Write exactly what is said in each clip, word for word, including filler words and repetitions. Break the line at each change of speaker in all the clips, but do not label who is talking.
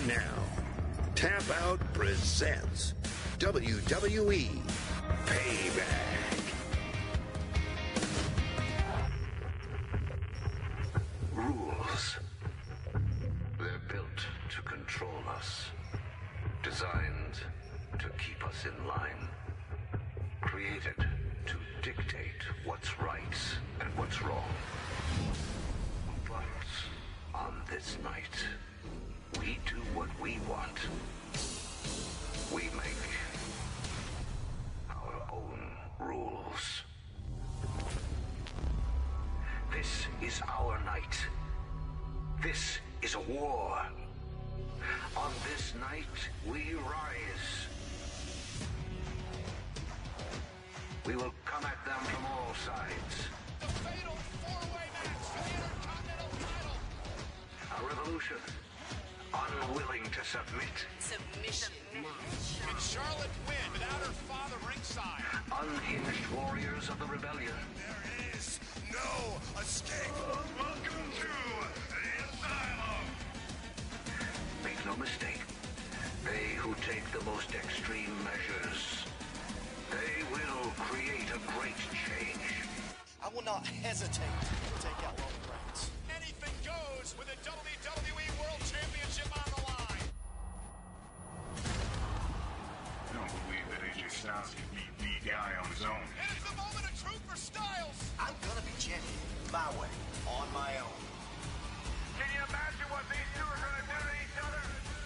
now, Tap Out presents W W E Payback.
Rules. They're built to control us. Designed to keep us in line. Created to dictate what's right and what's wrong. But on this night, we do what we want. We make our own rules. This is our night. This is a war. On this night, we rise. We will come at them from all sides.
The fatal four-way match for the Intercontinental title.
A revolution, unwilling to submit.
Submission.
Can Charlotte win without her father ringside?
Unhinged warriors of the rebellion.
There is no escape. Welcome to the Asylum.
Make no mistake, they who take the most extreme measures, they will create a great change.
I will not hesitate to take out Roman Reigns.
Anything goes with the W W E World Championship on the line.
I don't believe that A J Styles can beat the guy on his own.
And it's the moment of truth for Styles.
I'm gonna be champion my way, on my own.
Can you imagine what these two are going to do to each other?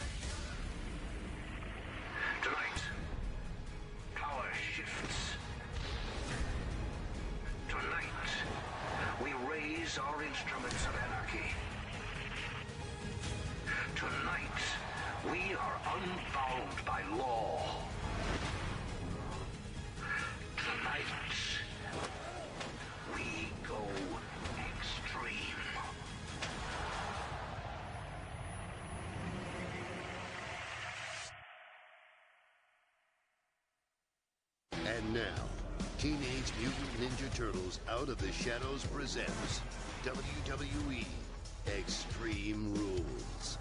Tonight, power shifts. Tonight, we raise our instruments of anarchy. Tonight, we are unbound by law. Tonight, we go extreme.
And now, Teenage Mutant Ninja Turtles Out of the Shadows presents W W E Extreme Rules.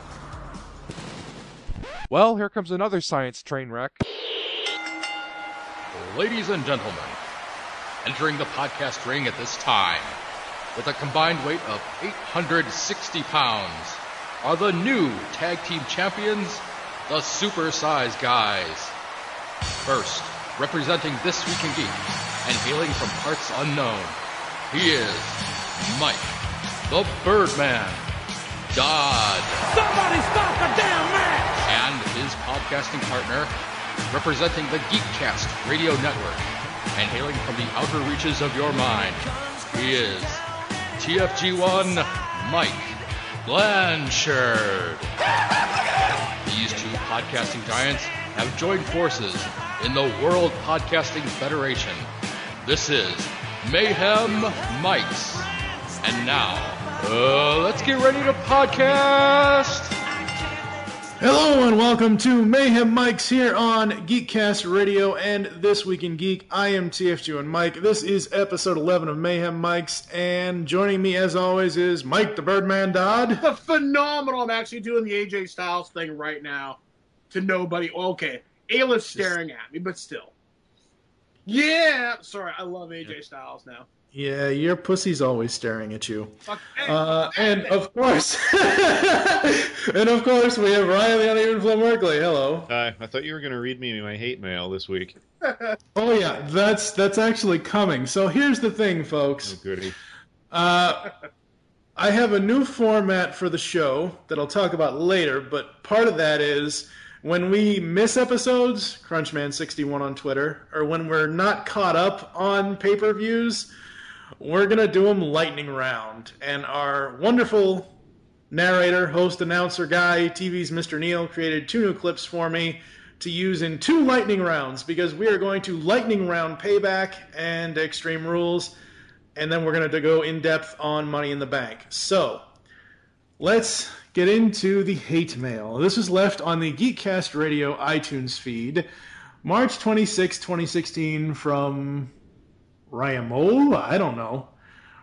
Well, here comes another science train wreck.
Ladies and gentlemen, entering the podcast ring at this time, with a combined weight of eight hundred sixty pounds, are the new tag team champions, the Super Size Guys. First, representing This Week in Geek, and hailing from parts unknown, he is Mike, the Birdman, Dodd.
Somebody stop the damn match!
And his podcasting partner, representing the Geekcast Radio Network, and hailing from the outer reaches of your mind, he is T F G one Mike Blanchard. These two podcasting giants have joined forces in the World Podcasting Federation. This is Mayhem Mics. And now, uh, let's get ready to podcast.
Hello and welcome to Mayhem Mics here on Geekcast Radio and This Week in Geek. I am T F G one Mike. This is episode eleven of Mayhem Mics, and joining me as always is Mike the Birdman Dodd.
The phenomenal. I'm actually doing the A J Styles thing right now to nobody. Okay, Ayla's staring at me, but still. Yeah! Sorry, I love A J Styles now.
Yeah, your pussy's always staring at you.
Fuck.
Uh, and of course, and of course, we have Riley on Even Flow Merkley. Hello.
Hi. I thought you were going to read me my hate mail this week.
Oh yeah, that's that's actually coming. So here's the thing, folks.
Oh, goody.
Uh, I have a new format for the show that I'll talk about later, but part of that is when we miss episodes, Crunchman sixty-one on Twitter, or when we're not caught up on pay-per-views, we're going to do them lightning round. And our wonderful narrator, host, announcer guy, T V's Mister Neil, created two new clips for me to use in two lightning rounds, because we are going to lightning round Payback and Extreme Rules, and then we're going to go in depth on Money in the Bank. So, let's get into the hate mail. This was left on the Geekcast Radio iTunes feed, March twenty-sixth, twenty sixteen, from Ryamo? I don't know.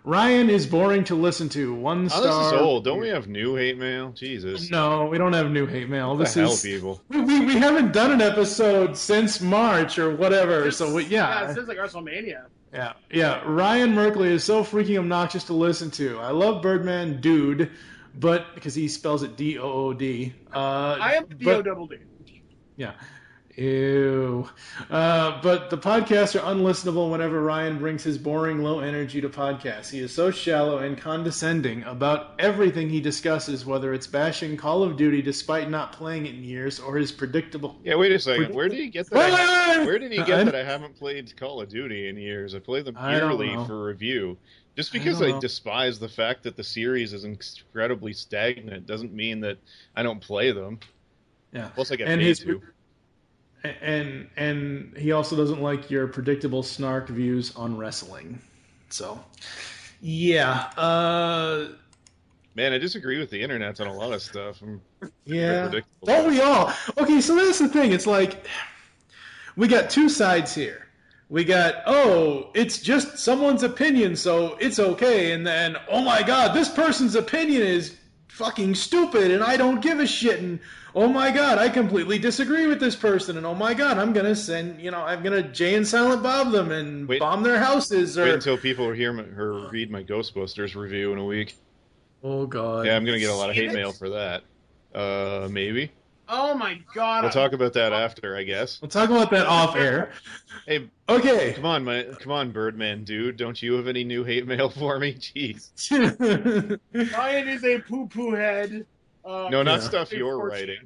Ryan is boring to listen to. One
Oh,
star.
this is old. Don't we have new hate mail? Jesus.
No, we don't have new hate mail.
What
This
the hell,
is
people?
we, we we haven't done an episode since March or whatever. So we,
Yeah,
yeah,
it sounds like WrestleMania.
yeah, yeah. Ryan Merkley is so freaking obnoxious to listen to. I love Birdman, dude, but because he spells it D O O D. Uh,
I am D O double D.
Yeah. Ew. Uh, but the podcasts are unlistenable whenever Ryan brings his boring, low energy to podcasts. He is so shallow and condescending about everything he discusses, whether it's bashing Call of Duty despite not playing it in years, or his predictable.
Yeah, wait a second. Where did he get that?
Wait, wait, wait.
Where did he get
I-
that I haven't played Call of Duty in years? I play them
I don't
yearly
know.
for review. Just
I
because
don't
I,
know.
despise the fact that the series is incredibly stagnant doesn't mean that I don't play them.
Yeah.
Plus, I get
And
paid
his-
to.
And and he also doesn't like your predictable snark views on wrestling. So, yeah. Uh,
Man, I disagree with the internet on a lot of stuff. I'm
Yeah.
predictable.
Don't we all? Okay, so that's the thing. It's like we got two sides here. We got, oh, it's just someone's opinion, so it's okay. And then, oh my God, this person's opinion is fucking stupid, and I don't give a shit. And oh my God, I completely disagree with this person. And oh my God, I'm gonna send, you know, I'm gonna Jay and Silent Bob them and
Wait-
bomb their houses. Or
Wait until people hear my, or read my Ghostbusters review in a week.
oh God,
Yeah, I'm gonna get a lot of hate
Shit.
mail for that. Uh, maybe.
Oh my god.
We'll talk about that after, I guess.
We'll talk about that off air.
Hey,
Okay.
come on, my come on, Birdman dude. Don't you have any new hate mail for me? Jeez.
Ryan is a poo poo head. Uh,
No, not
Yeah.
stuff you're writing.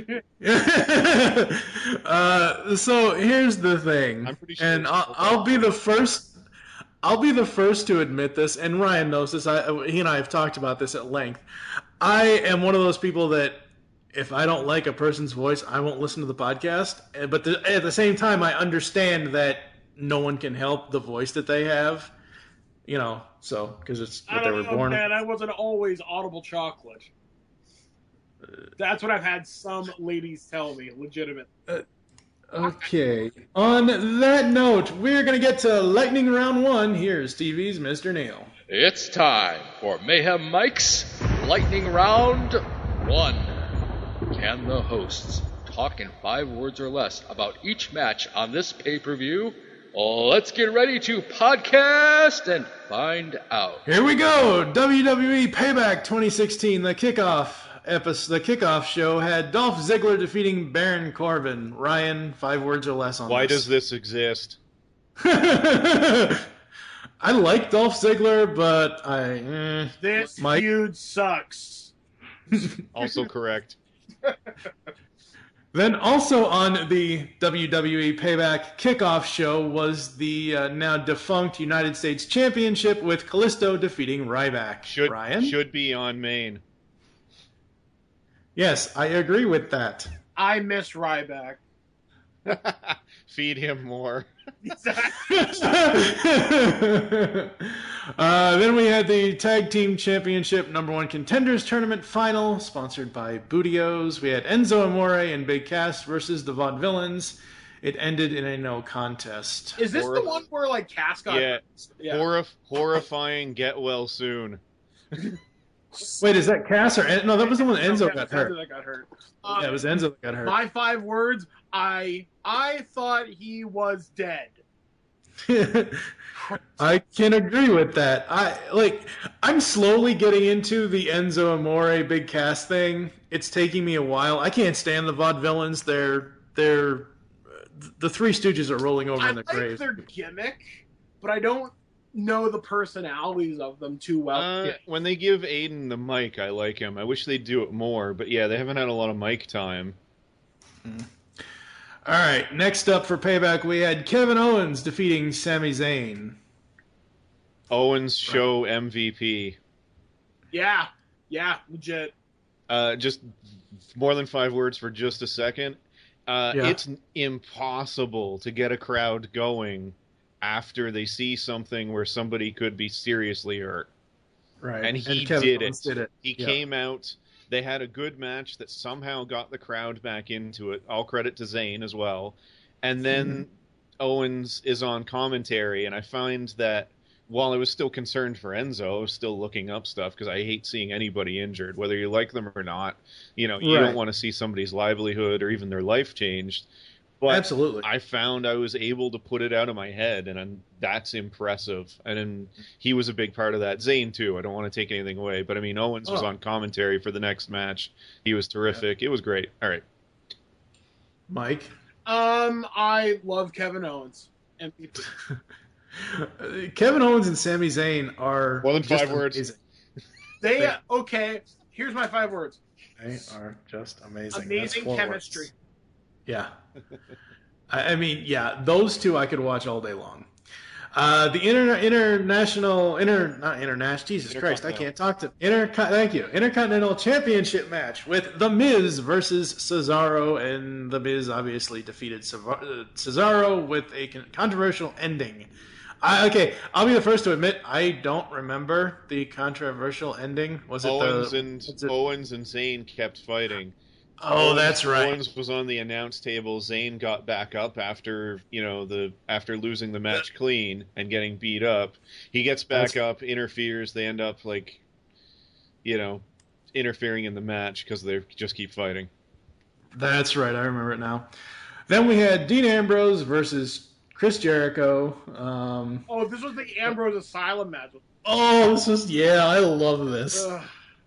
uh, so here's the thing,
I'm pretty sure
and
it's
I'll,
all
I'll
about-
be the first. I'll be the first to admit this, and Ryan knows this. I, he and I have talked about this at length. I am one of those people that if I don't like a person's voice, I won't listen to the podcast. And- But the, at the same time, I understand that no one can help the voice that they have. You know, so because it's
I
what they
don't
were
know,
born.
man. I wasn't always Audible Chocolate. That's what I've had some ladies tell me. Legitimate.
Okay. On that note, we're going to get to lightning round one. Here's T V's Mister Neal.
It's time for Mayhem Mike's Lightning Round one. Can the hosts talk in five words or less about each match on this pay-per-view? Let's get ready to podcast and find out.
Here we go. W W E Payback twenty sixteen, the kickoff episode, the kickoff show had Dolph Ziggler defeating Baron Corbin. Ryan, five words or less on
Why does
this.
this exist?
I like Dolph Ziggler, but I eh.
This
Mike?
feud sucks.
Also correct.
Then also on the W W E Payback kickoff show was the uh, now defunct United States Championship with Kalisto defeating Ryback.
Should
Ryan?
should be on main.
Yes, I agree with that.
I miss Ryback.
Feed him more.
uh, then we had the Tag Team Championship Number One Contenders Tournament Final, sponsored by Bootios. We had Enzo Amore and Big Cass versus the Vaudevillains. It ended in a no contest.
Is this the
Horrif-
one where like Cass got?
Yeah.
Yeah.
Horrif- horrifying. Get well soon.
Wait, is that Cass or En- no? That was the one that Enzo
Yeah,
got
Enzo
hurt.
That got hurt.
Yeah, it was Enzo that got hurt.
My five words. I I thought he was dead.
I can agree with that. I like. I'm slowly getting into the Enzo Amore Big Cass thing. It's taking me a while. I can't stand the Vaudevillains. They're they're the Three Stooges are rolling over
I
in the
like
grave.
their gimmick, but I don't know the personalities of them too well.
Uh, when they give Aiden the mic, I like him. I wish they'd do it more, but yeah, they haven't had a lot of mic time.
All right. Next up for Payback, we had Kevin Owens defeating Sami Zayn.
Owens show M V P.
Yeah, yeah, legit.
Uh, just more than five words for just a second. Uh,
Yeah.
It's impossible to get a crowd going after they see something where somebody could be seriously hurt.
Right.
And he
Kevin
did,
Owens
it.
did it.
He
Yeah.
came out. They had a good match that somehow got the crowd back into it. All credit to Zayn as well. And then
Mm-hmm.
Owens is on commentary, and I find that while I was still concerned for Enzo, I was still looking up stuff because I hate seeing anybody injured, whether you like them or not. You know, you
Right.
don't want to see somebody's livelihood or even their life changed. But
Absolutely.
I found I was able to put it out of my head, and I'm, that's impressive. And then he was a big part of that. Zayn, too. I don't want to take anything away. But, I mean, Owens was
Oh.
on commentary for the next match. He was terrific. It was great. All right.
Mike?
Um, I love Kevin Owens. M V P.
Kevin Owens and Sami Zayn are
More than
just
five words.
amazing.
They okay. Here's my five words:
They are just amazing. That's
amazing
four
chemistry.
words. Yeah. I I mean, yeah, those two I could watch all day long. Uh, the inter- international, inter, not international, Jesus Christ, I can't talk to, inter, thank you, Intercontinental Championship match with The Miz versus Cesaro, and The Miz obviously defeated Cesaro with a controversial ending. I, okay, I'll be the first to admit, I don't remember the controversial ending. Was it
Owens
the...
and
was it-
Owens and Zayn kept fighting.
Oh,
Owens-
that's right.
Owens was on the announce table. Zayn got back up after you know the after losing the match clean and getting beat up. He gets back
That's-
up, interferes. They end up like, you know, interfering in the match because they just keep fighting.
That's right. I remember it now. Then we had Dean Ambrose versus Chris Jericho. Um,
Oh, this was the Ambrose Asylum match.
oh, this was yeah. I love this.
Ugh.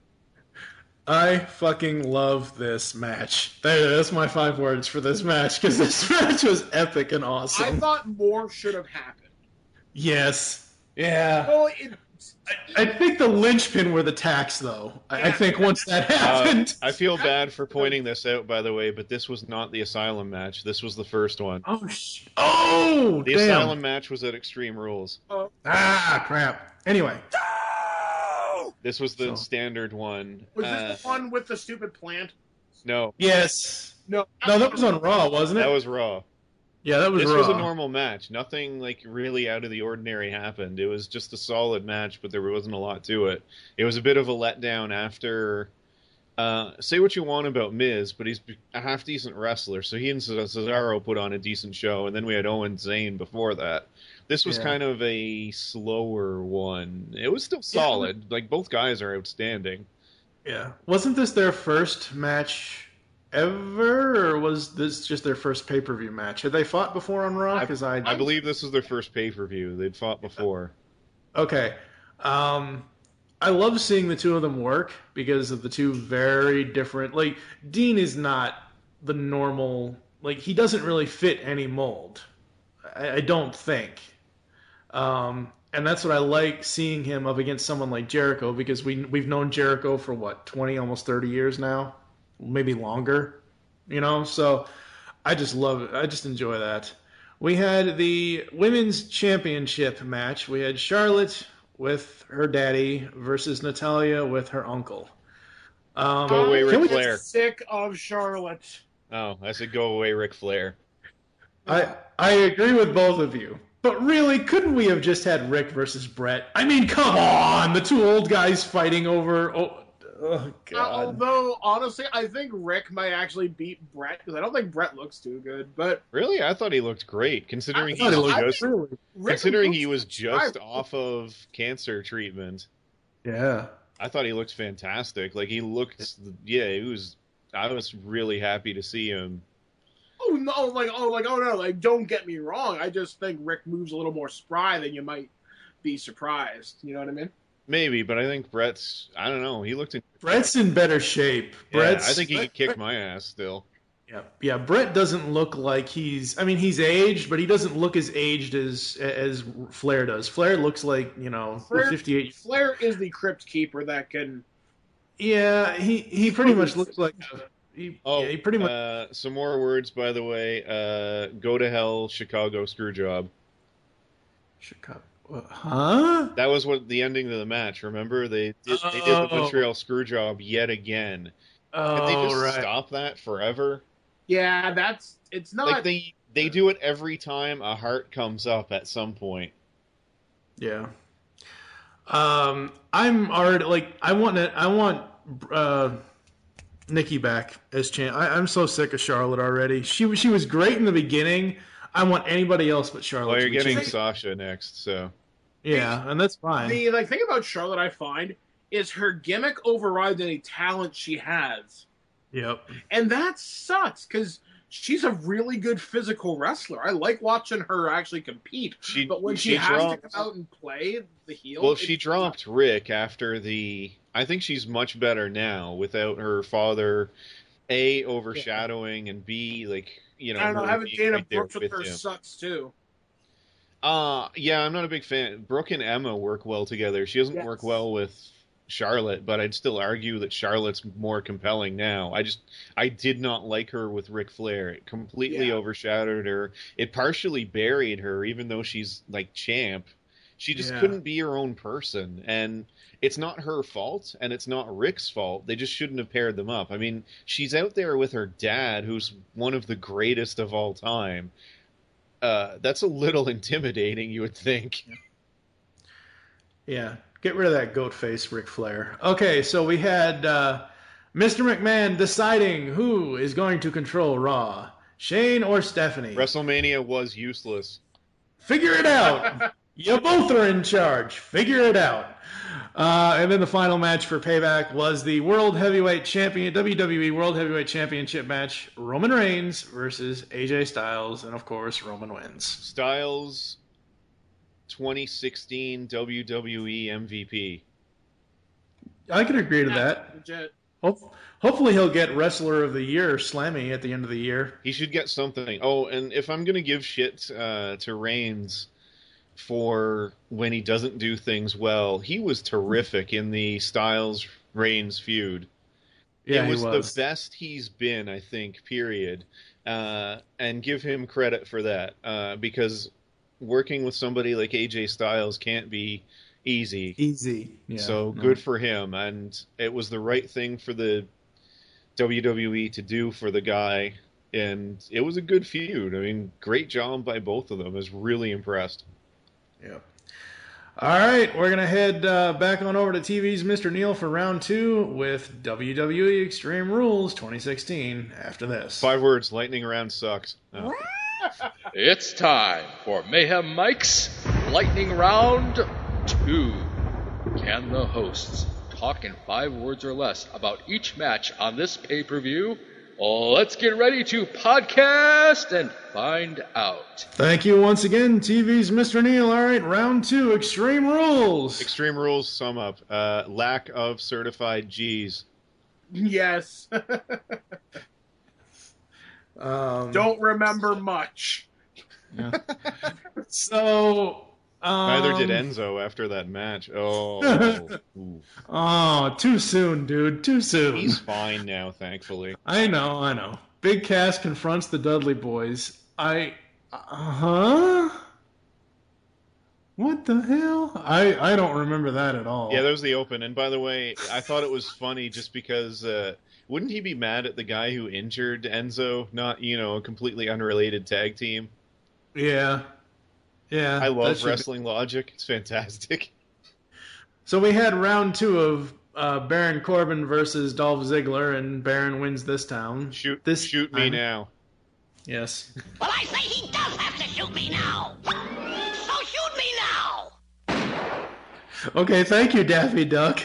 I fucking love this match. There, that's my five words for this match because this match was epic and
I
awesome.
thought more should have happened.
Yes. Yeah.
Well, it,
I, I think the linchpin were the tax, though. I, I think once that
Uh,
happened.
I feel bad for pointing this out, by the way, but this was not the Asylum match. This was the first one.
oh, sh- oh,
The
damn.
Asylum match was at Extreme Rules.
Ah, crap. Anyway.
This was the
So-
standard one.
was
Uh,
this the one with the stupid plant?
no,
Yes.
No,
No, that was on Raw, wasn't it?
that was Raw.
yeah, that was
This
Raw.
was a normal match. Nothing like really out of the ordinary happened. It was just a solid match, but there wasn't a lot to it. It was a bit of a letdown after. Uh, say what you want about Miz, but he's a half decent wrestler. So he and Cesaro put on a decent show, and then we had Owen Zayn before that. This was
Yeah.
kind of a slower one. It was still solid. Like both guys are outstanding.
Yeah. Wasn't this their first match ever, or was this just their first pay-per-view match? Had they fought before on Raw? Because I,
I believe this was their first pay per view. They'd fought before.
Okay. Um, I love seeing the two of them work because of the two very different. Like, Dean is not the normal. Like, he doesn't really fit any mold. I, I don't think. Um, and that's what I like seeing him up against someone like Jericho because we we've known Jericho for what twenty, almost thirty years now, maybe longer. You know, so I just love it. I just enjoy that. We had the women's championship match. We had Charlotte with her daddy versus Natalia with her uncle. Um,
Go away,
can
Ric
we-
Flair.
Sick of Charlotte.
Oh, I said go away, Ric Flair.
I I agree with both of you. But really, couldn't we have just had Rick versus Brett? I mean, come on! The two old guys fighting over... Oh, oh
Uh,
God.
although, honestly, I think Rick might actually beat Brett because I don't think Brett looks too good. But
Really, I thought he looked great, considering
I
he
thought he
was
looked
just
really...
Rick
considering
looks
he was just
I-
off of cancer treatment.
Yeah.
I thought he looked fantastic. Like he looked, yeah, he was. I was really happy to see him.
Oh no! Like oh, like oh no! Like don't get me wrong. I just think Rick moves a little more spry than you might be surprised. You know what I mean?
Maybe, but I think Brett's. I don't know. He looked. In,
Brett's in better shape.
yeah,
Brett's,
I think he
Brett-
could kick my ass still.
Yeah, yeah. Brett doesn't look like he's. I mean, he's aged, but he doesn't look as aged as as Flair does. Flair looks like you know
Flair-
fifty-eight.
Flair is the crypt keeper that can.
Yeah, he he pretty much looks like. A, he,
Oh,
yeah, he pretty much.
uh, some more words, by the way. Uh, go to hell, Chicago Screwjob.
Chicago. Huh?
That was what the ending of the match. Remember, they did, they did the
Oh.
Montreal Screwjob yet again.
Oh,
Can they just
right.
stop that forever?
Yeah, that's it's not.
Like they they do it every time a heart comes up at some point.
Yeah. Um, I'm already like I want it. I want uh, Nikki back as champ. I, I'm so sick of Charlotte already. She was she was great in the beginning. I want anybody else but Charlotte.
Well,
to
you're
be
getting
champion.
Sasha next, so
Yeah, and that's fine.
The like thing about Charlotte I find is her gimmick overrides any talent she has.
Yep.
And that sucks because she's a really good physical wrestler. I like watching her actually compete.
She,
but when she,
she
has
dropped,
to come out and play the heel,
well, she dropped Rick after the. I think she's much better now without her father, A, overshadowing, yeah. and B, like, you know,
I don't know, having
being
Dana
right there
Brooks with,
with
her
him.
sucks too.
Uh, yeah, I'm not a big fan. Brooke and Emma work well together. She doesn't
Yes.
work well with Charlotte, but I'd still argue that Charlotte's more compelling now. I just, I did not like her with Ric Flair. It completely
Yeah.
overshadowed her. It partially buried her, even though she's, like, champ. She just
Yeah.
couldn't be her own person, and it's not her fault, and it's not Rick's fault. They just shouldn't have paired them up. I mean, she's out there with her dad, who's one of the greatest of all time. Uh, that's a little intimidating, you would think.
Yeah, get rid of that goat face, Ric Flair. Okay, so we had uh, Mister McMahon deciding who is going to control Raw, Shane or Stephanie.
WrestleMania was useless.
Figure it out. You both are in charge. Figure it out. Uh, and then the final match for Payback was the World Heavyweight Champion, W W E World Heavyweight Championship match, Roman Reigns versus A J Styles, and of course, Roman wins.
Styles, twenty sixteen W W E M V P.
I can agree to that.
Legit.
Hope, hopefully he'll get Wrestler of the Year, Slammy, at the end of the year.
He should get something. Oh, and if I'm going to give shit uh, to Reigns for when he doesn't do things well, he was terrific in the Styles-Reigns feud.
Yeah,
it was,
he was
the best he's been, I think, period. Uh, and give him credit for that, uh, because working with somebody like A J Styles can't be easy.
Easy. Yeah,
so
no.
good for him, and it was the right thing for the W W E to do for the guy, and it was a good feud. I mean, great job by both of them. I was really impressed.
Yep. All right, we're going to head uh, back on over to T V's Mister Neal for round two with W W E Extreme Rules twenty sixteen after this.
Five words, lightning round sucks. Oh.
It's time for Mayhem Mike's Lightning Round two. Can the hosts talk in five words or less about each match on this pay-per-view? Let's get ready to podcast and find out.
Thank you once again, T V's Mister Neal. All right, round two, Extreme Rules.
Extreme Rules sum up. Uh, lack of certified G's.
Yes.
um,
Don't remember much.
Yeah. So... Um,
Neither did Enzo after that match. Oh,
oh, too soon, dude. Too soon.
He's fine now, thankfully.
I know, I know. Big Cass confronts the Dudley Boys. I, uh huh. What the hell? I I don't remember that at all.
Yeah, that was the open. And by the way, I thought it was funny just because uh, wouldn't he be mad at the guy who injured Enzo? Not, you know, a completely unrelated tag team.
Yeah. Yeah,
I love
should...
wrestling logic. It's fantastic.
So we had round two of uh, Baron Corbin versus Dolph Ziggler, and Baron wins this town.
Shoot,
this
shoot
time.
me now.
Yes.
Well, I say he does have to shoot me now. So shoot me now.
Okay, thank you, Daffy Duck.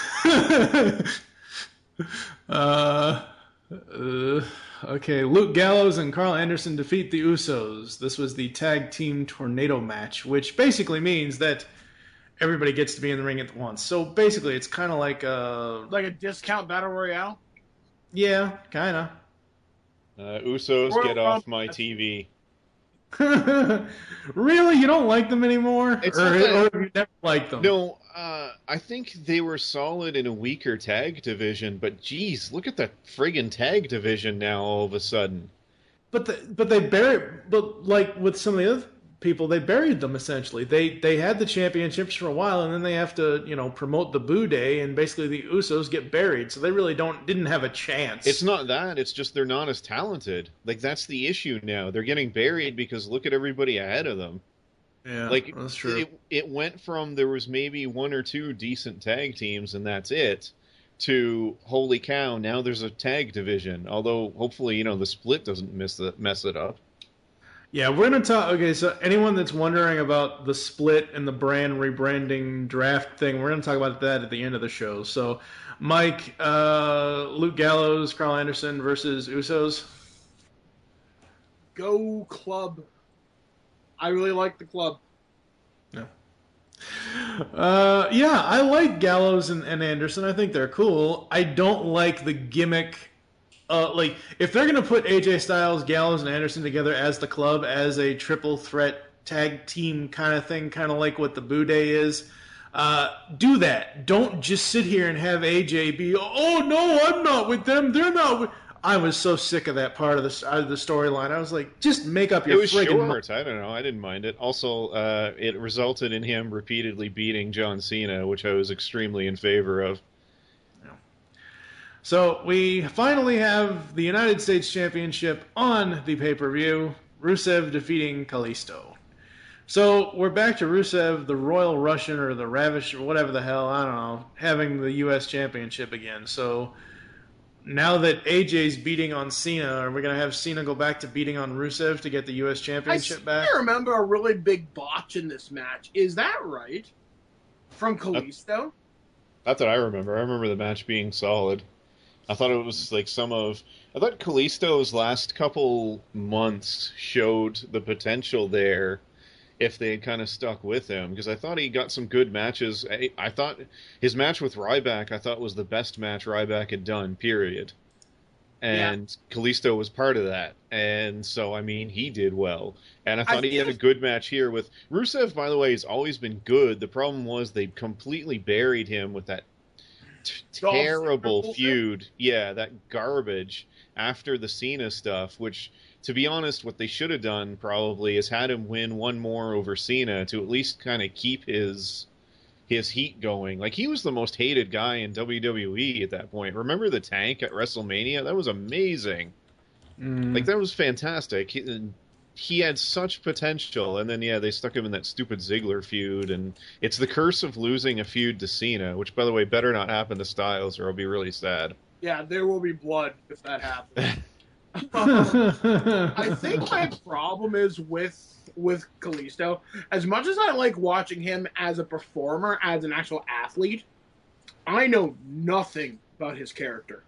uh, uh, okay, Luke Gallows and Carl Anderson defeat the Usos. This was the tag team tornado match, which basically means that everybody gets to be in the ring at once. So basically, it's kind of like a...
Like a discount battle royale?
Yeah, kind of.
Uh, Usos,
Royal
get off
Rumble.
my T V.
Really? You don't like them anymore?
It's
or,
not that-
or have you never liked them?
No, uh, I think they were solid in a weaker tag division, but geez, look at that friggin' tag division now all of a sudden.
But the, but they buried, but like with some of the other people, they buried them essentially. They they had the championships for a while, and then they have to you know promote the Boo Day, and basically the Usos get buried, so they really don't didn't have a chance.
It's not that, it's just they're not as talented. Like, that's the issue now. They're getting buried because look at everybody ahead of them.
Yeah,
Like,
that's true.
It, it went from there was maybe one or two decent tag teams, and that's it, to holy cow, now there's a tag division. Although, hopefully, you know, the split doesn't mess, the, mess it up.
Yeah, we're going to talk. Okay, so anyone that's wondering about the split and the brand rebranding draft thing, we're going to talk about that at the end of the show. So, Mike, uh, Luke Gallows, Carl Anderson versus Usos.
Go Club. I really like the Club.
No. Uh, yeah, I like Gallows and, and Anderson. I think they're cool. I don't like the gimmick. Uh, like, if they're going to put A J Styles, Gallows, and Anderson together as the Club, as a triple threat tag team kind of thing, kind of like what the Boo Day is, uh, do that. Don't just sit here and have A J be, oh, no, I'm not with them. They're not with... I was so sick of that part of the, of the storyline. I was like, just make up your
It was
friggin'
short. I don't know. I didn't mind it. Also, uh, it resulted in him repeatedly beating John Cena, which I was extremely in favor of.
So we finally have the United States Championship on the pay-per-view. Rusev defeating Kalisto. So we're back to Rusev, the Royal Russian or the Ravish or whatever the hell, I don't know, having the U S Championship again. So now that A J's beating on Cena, are we going to have Cena go back to beating on Rusev to get the U S Championship
I
back?
I remember a really big botch in this match. Is that right? From Kalisto?
That's what I remember. I remember the match being solid. I thought it was like some of... I thought Kalisto's last couple months showed the potential there if they had kind of stuck with him, because I thought he got some good matches. I, I thought his match with Ryback, I thought was the best match Ryback had done, period. And yeah. Kalisto was part of that. And so, I mean, he did well. And I thought I he had a good match here with... Rusev, by the way, has always been good. The problem was they completely buried him with that T- terrible feud. Yeah, that garbage after the Cena stuff, which, to be honest, what they should have done probably is had him win one more over Cena to at least kind of keep his his heat going. Like, he was the most hated guy in W W E at that point. Remember the Tank at WrestleMania? That was amazing. Mm. Like, that was fantastic. He, he had such potential, and then, yeah, they stuck him in that stupid Ziggler feud, and it's the curse of losing a feud to Cena, which, by the way, better not happen to Styles, or I'll be really sad.
Yeah, there will be blood if that happens. um, I think my problem is with with Kalisto, as much as I like watching him as a performer, as an actual athlete, I know nothing about his character.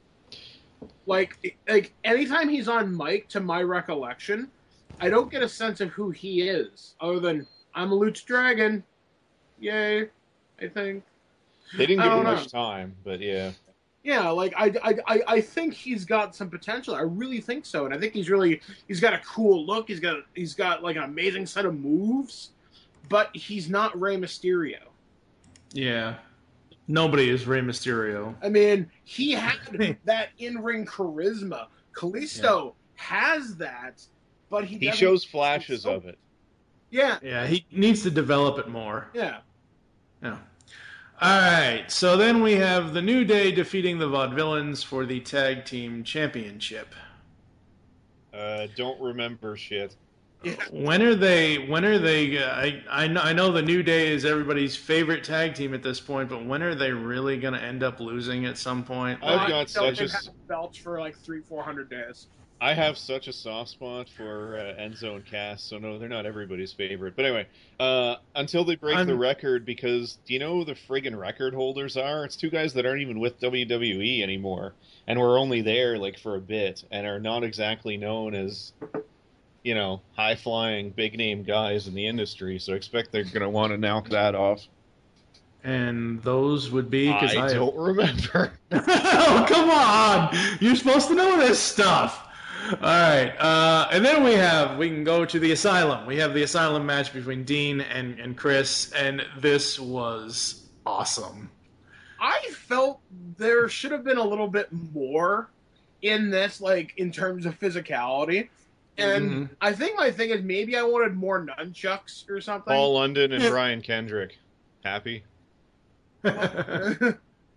Like, like anytime he's on mic, to my recollection, I don't get a sense of who he is, other than, I'm a Lucha Dragon. Yay, I think.
They didn't give him much time, but yeah.
Yeah, like, I, I, I think he's got some potential. I really think so. And I think he's really, he's got a cool look. He's got, he's got, like, an amazing set of moves. But he's not Rey Mysterio.
Yeah. Nobody is Rey Mysterio.
I mean, he had that in-ring charisma. Kalisto yeah. has that. But he,
he shows flashes of it.
Yeah.
Yeah, he needs to develop it more.
Yeah.
Yeah. All right, so then we have the New Day defeating the Vaudevillains for the Tag Team Championship.
Uh, don't remember shit.
Yeah.
When are they? When are they? Uh, I I know, I know the New Day is everybody's favorite tag team at this point, but when are they really going to end up losing at some point?
I've got such a
belts for like three, four hundred days.
I have such a soft spot for uh, End Zone Cast, so no, they're not everybody's favorite. But anyway, uh, until they break I'm... the record, because do you know who the friggin' record holders are? It's two guys that aren't even with W W E anymore, and were only there like for a bit, and are not exactly known as, you know, high-flying, big-name guys in the industry. So I expect they're going to want to knock that off.
And those would be... Cause
I, I don't remember.
Oh, come on! You're supposed to know this stuff! All right, uh, and then we have, we can go to the Asylum. We have the Asylum match between Dean and, and Chris, and this was awesome.
I felt there should have been a little bit more in this, like, in terms of physicality. And mm-hmm. I think my thing is maybe I wanted more nunchucks or something.
Paul London and Brian Kendrick. Happy?
But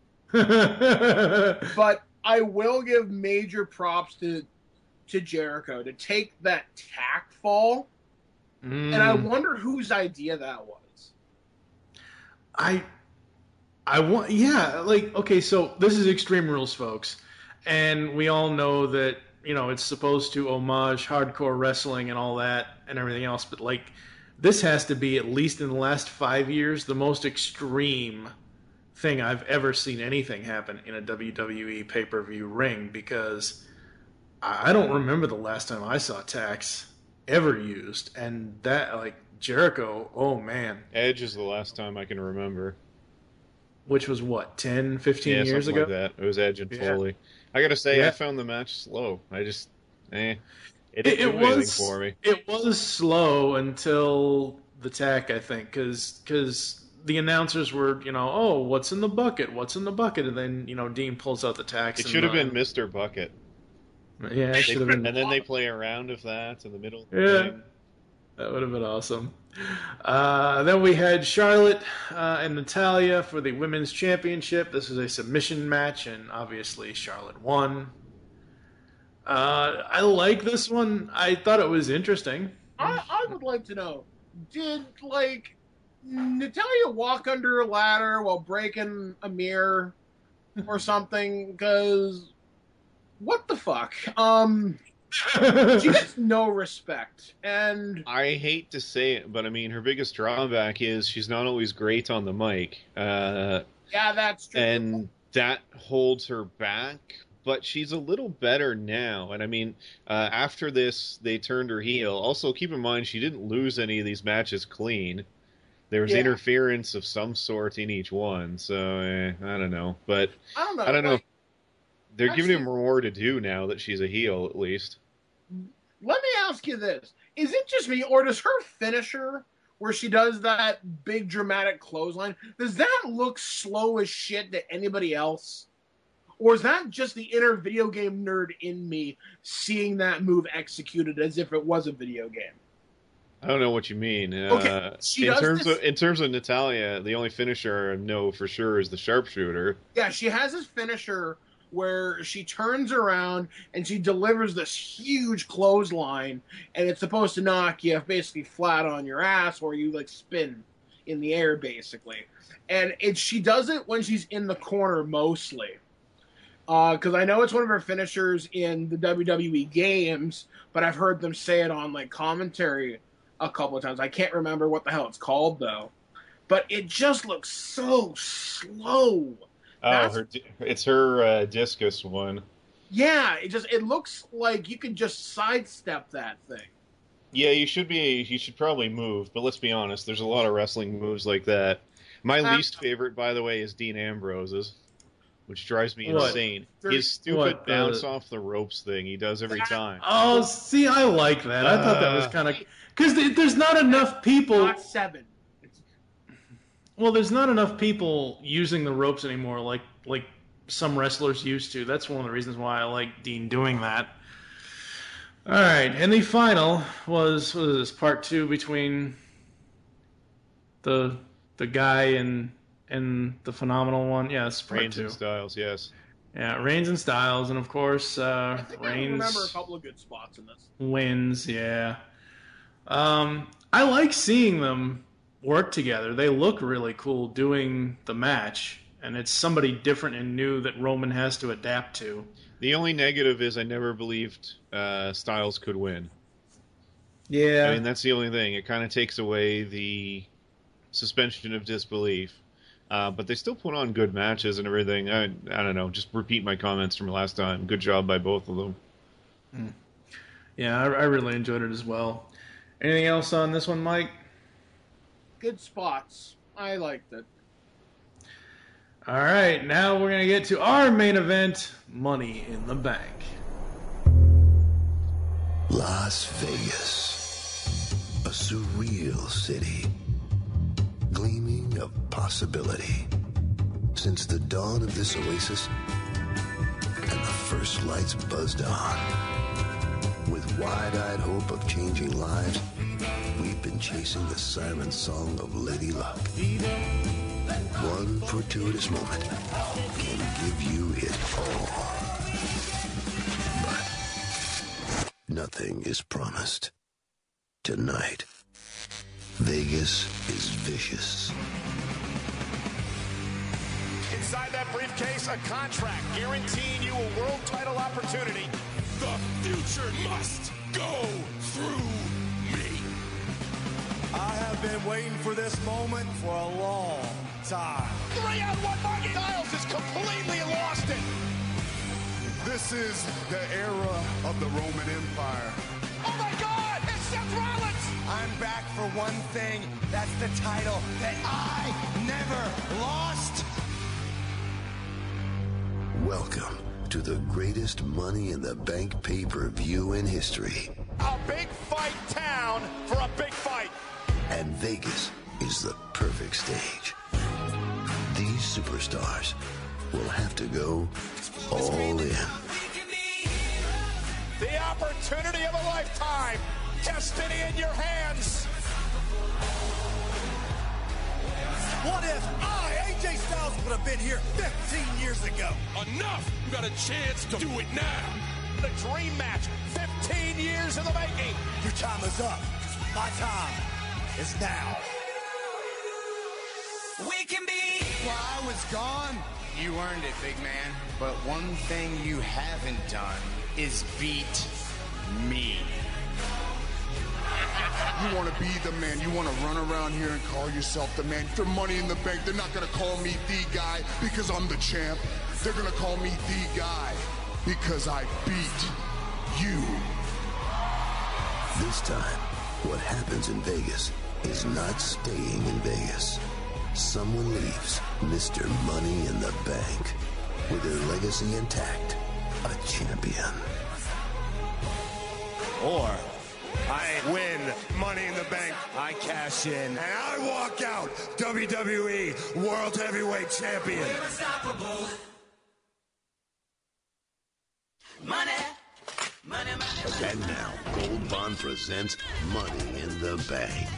I will give major props to... to Jericho to take that tack fall, mm. and I wonder whose idea that was.
I, I want, yeah, like, okay, so this is Extreme Rules, folks, and we all know that you know, it's supposed to homage hardcore wrestling and all that and everything else, but like this has to be, at least in the last five years, the most extreme thing I've ever seen anything happen in a W W E pay-per-view ring, because I don't remember the last time I saw tacks ever used, and that, like, Jericho, oh man.
Edge is the last time I can remember.
Which was what, ten, fifteen
yeah,
years
something
ago?
Like that. It was Edge and
Yeah.
Foley. I gotta say,
Yeah.
I found the match slow. I just, eh. It
It,
didn't
it
do anything
was
for me.
It was slow until the tack, I think, because the announcers were, you know, oh, what's in the bucket? What's in the bucket? And then, you know, Dean pulls out the tacks.
It
and,
should have
uh,
been Mister Bucket.
Yeah, it should have been.
And then they play a round of that in the middle of the
Yeah.
thing.
That would have been awesome. Uh, then we had Charlotte uh, and Natalya for the Women's Championship. This was a submission match, and obviously Charlotte won. Uh, I like this one. I thought it was interesting.
I, I would like to know, did, like, Natalya walk under a ladder while breaking a mirror or something? Because, what the fuck? Um, she gets no respect. And
I hate to say it, but I mean, her biggest drawback is she's not always great on the mic. Uh,
yeah, that's true.
and that holds her back. But she's a little better now. And I mean, uh, after this, they turned her heel. Also, keep in mind, she didn't lose any of these matches clean. There was
Yeah.
interference of some sort in each one. So, eh, I don't know. But
I don't know.
I don't know.
like,
They're
actually-
giving him more to do now that she's a heel, at least.
Let me ask you this. Is it just me, or does her finisher, where she does that big dramatic clothesline, does that look slow as shit to anybody else? Or is that just the inner video game nerd in me seeing that move executed as if it was a video game?
I don't know what you mean.
Okay,
Uh,
she
in
does
terms
this-
of in terms of Natalya, the only finisher I know for sure is the sharpshooter.
Yeah, she has this finisher where she turns around and she delivers this huge clothesline, and it's supposed to knock you basically flat on your ass, or you like spin in the air basically. And it she does it when she's in the corner mostly. Because uh, I know it's one of her finishers in the W W E games, but I've heard them say it on like commentary a couple of times. I can't remember what the hell it's called though. But it just looks so slow.
Oh,
That's-
her, di- it's her uh, discus one.
Yeah, it just it looks like you could just sidestep that thing.
Yeah, you should be. You should probably move. But let's be honest. There's a lot of wrestling moves like that. My
Uh,
least favorite, by the way, is Dean Ambrose's, which drives me
What?
insane.
There's-
His stupid
What, uh,
bounce off the ropes thing he does every time.
Oh, see, I like that. I thought that was
Uh,
kind of... Because there's not enough people...
Not seven. It's,
Well, there's not enough people using the ropes anymore like like some wrestlers used to. That's one of the reasons why I like Dean doing that. All right, and the final was what was this part two between the the guy and and the phenomenal one. Yeah, it's part
Reigns
two.
and Styles, yes.
Yeah, Reigns and Styles, and of course uh,
I think I
Reigns
remember a couple of good spots in this.
wins. Yeah, um, I like seeing them work together. They look really cool doing the match, and it's somebody different and new that Roman has to adapt to.
The only negative is I never believed uh, Styles could win.
Yeah,
I mean, that's the only thing. It kind of takes away the suspension of disbelief. Uh, but they still put on good matches and everything. I, I don't know. Just repeat my comments from last time. Good job by both of them.
yeah, I, I really enjoyed it as well. Anything else on this one, Mike?
Good spots. I liked it.
All right, now we're going to get to our main event, Money in the Bank.
Las Vegas, a surreal city, gleaming of possibility. Since the dawn of this oasis, and the first lights buzzed on, with wide-eyed hope of changing lives, we've been chasing the siren song of Lady Luck. One fortuitous moment can give you it all. But nothing is promised. Tonight, Vegas is vicious.
Inside that briefcase, a contract guaranteeing you a world title opportunity. The
future must go through me.
I have been waiting for this moment for a long time.
Three on one market. Styles has completely lost it.
This is the era of the Roman Empire.
Oh my God! It's Seth Rollins!
I'm back for one thing. That's the title that I never lost.
Welcome to the greatest Money in the Bank pay-per-view in history.
A big fight town for a big fight.
And Vegas is the perfect stage. These superstars will have to go all in.
The opportunity of a lifetime. Destiny in your hands.
What if I, A J Styles, would have been here fifteen years ago?
Enough! You got a chance to do it now. The dream match. fifteen years in the making.
Your time is up. My time is now.
We can be.
While I was gone,
You earned it, big man. But one thing you haven't done is beat me.
You want to be the man. You want to run around here and call yourself the man. For Money in the Bank, they're not going to call me the guy because I'm the champ. They're going to call me the guy because I beat you.
This time, what happens in Vegas is not staying in Vegas. Someone leaves Mister Money in the Bank with their legacy intact, a champion.
Or I win Money in the Bank, I cash in, and I walk out W W E World Heavyweight Champion.
We're unstoppable. Money, money, money.
And now, Gold Bond presents Money in the Bank.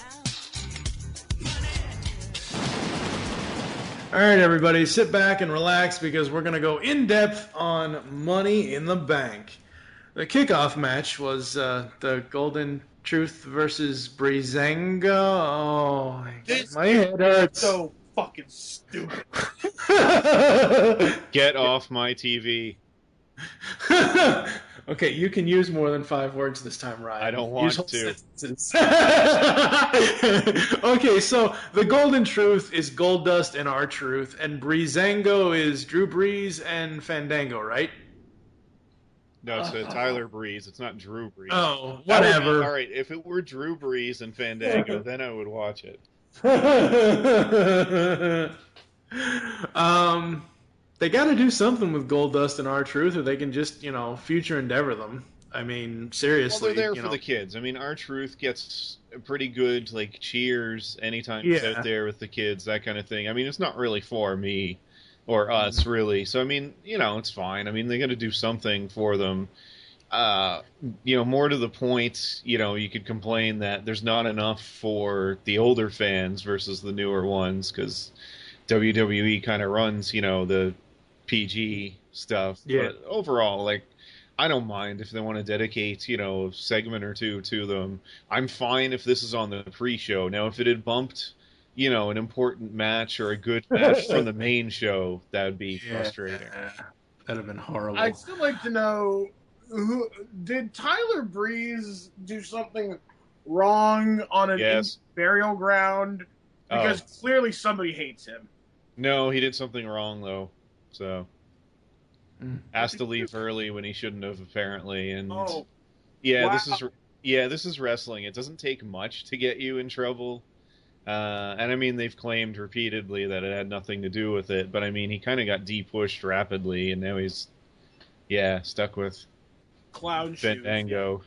All right, everybody, sit back and relax because we're going to go in depth on Money in the Bank. The kickoff match was uh, the Golden Truth versus Breezango. Oh,
This
my head hurts.
So fucking stupid.
Get off my T V.
Okay, you can use more than five words this time, Ryan.
I don't want
Use whole
to.
sentences. Okay, so the Golden Truth is Goldust and R-Truth, and Breezango is Drew Brees and Fandango, right?
No, it's uh, Tyler Breeze. It's not Drew Brees.
Oh,
That would be-
whatever.
all right, if it were Drew Brees and Fandango, then I would watch it.
um, they got to do something with Goldust and R-Truth, or they can just, you know, future endeavor them. I mean,
Well,
seriously.
they're there
you
for
know.
the kids. I mean, R-Truth gets a pretty good, like, cheers anytime
Yeah.
he's out there with the kids, that kind of thing. I mean, it's not really for me or us, really. So, I mean, you know, it's fine. I mean, they got to do something for them. Uh, you know, more to the point, you know, you could complain that there's not enough for the older fans versus the newer ones, because W W E kind of runs, you know, the P G stuff.
Yeah.
But overall, like, I don't mind if they want to dedicate, you know, a segment or two to them. I'm fine if this is on the pre-show. Now, if it had bumped, you know, an important match or a good match from the main show, that would be
Yeah.
frustrating.
That'd have been horrible.
I'd still like to know, who did Tyler Breeze do something wrong on an
Yes.
burial ground? Because
Oh.
clearly somebody hates him.
No, he did something wrong, though. So,
Mm.
asked to leave early when he shouldn't have, apparently. And
Oh,
yeah,
wow.
this is yeah, this is wrestling. It doesn't take much to get you in trouble. Uh, and I mean, they've claimed repeatedly that it had nothing to do with it. But I mean, he kind of got de-pushed rapidly, and now he's yeah stuck with
clown shoes.
Fandango.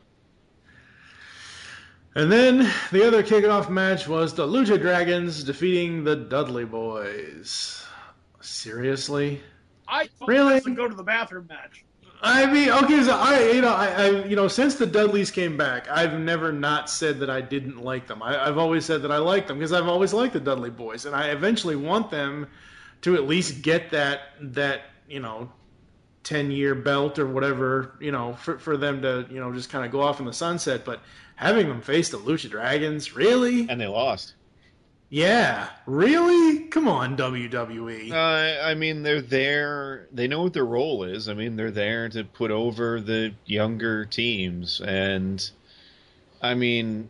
And then the other kickoff match was the Lucha Dragons defeating the Dudley Boys. Seriously?
I thought
Really?
this would go to the bathroom match.
I mean, okay, so I, you know, I, I, you know, since the Dudleys came back, I've never not said that I didn't like them. I, I've always said that I liked them because I've always liked the Dudley Boys, and I eventually want them to at least get that that you know, ten year belt or whatever, you know, for for them to you know just kind of go off in the sunset. But having them face the Lucha Dragons, really?
And they lost.
Yeah, really? Come on, W W E.
Uh, I mean, they're there. They know what their role is. I mean, they're there to put over the younger teams, and I mean,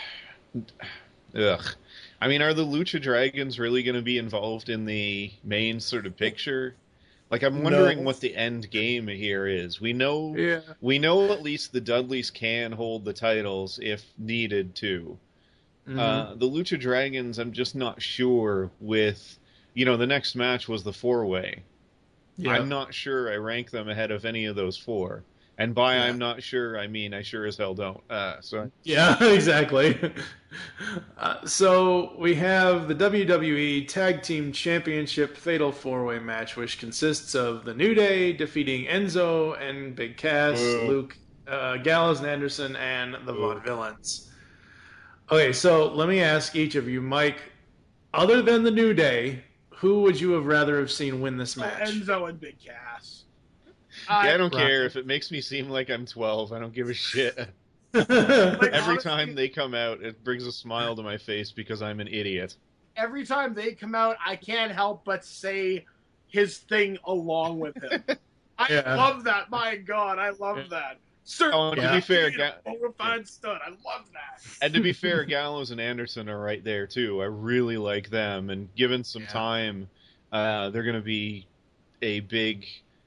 ugh. I mean, are the Lucha Dragons really going to be involved in the main sort of picture? Like, I'm wondering no. what the end game here is. We know,
yeah.
we know at least the Dudleys can hold the titles if needed to. Mm-hmm. Uh, the Lucha Dragons, I'm just not sure with, you know, the next match was the four-way. Yeah. I'm not sure I rank them ahead of any of those four. And by yeah. I'm not sure, I mean I sure as hell don't. Uh, so
Yeah, exactly. uh, so we have the W W E Tag Team Championship Fatal four-way match, which consists of the New Day defeating Enzo and Big Cass, Ooh. Luke, uh, Gallows and Anderson, and the Vaudevillains. Okay, so let me ask each of you, Mike, other than the New Day, who would you have rather have seen win this match?
Oh, Enzo and Big Cass.
Yeah, I don't right. care. If it makes me seem like I'm twelve, I don't give a shit. like, every honestly, time they come out, it brings a smile to my face because I'm an idiot.
Every time they come out, I can't help but say his thing along with him. I yeah. love that. My God, I love yeah. that. Sir,
oh, and yeah. to be fair, Ga-
yeah. stud. I love that.
And to be fair, Gallows and Anderson are right there too. I really like them, and given some yeah. time, uh, they're going to be a big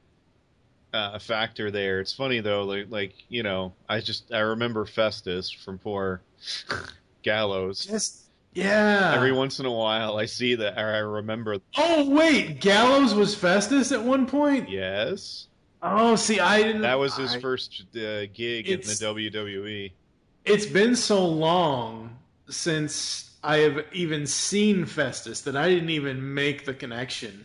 uh, factor there. It's funny though, like, like you know, I just I remember Festus from poor Gallows.
Just, yeah.
Every once in a while, I see that, or I remember.
Oh wait, Gallows was Festus at one point.
Yes.
Oh, see, I didn't...
That was his
I,
first uh, gig in the W W E.
It's been so long since I have even seen Festus that I didn't even make the connection.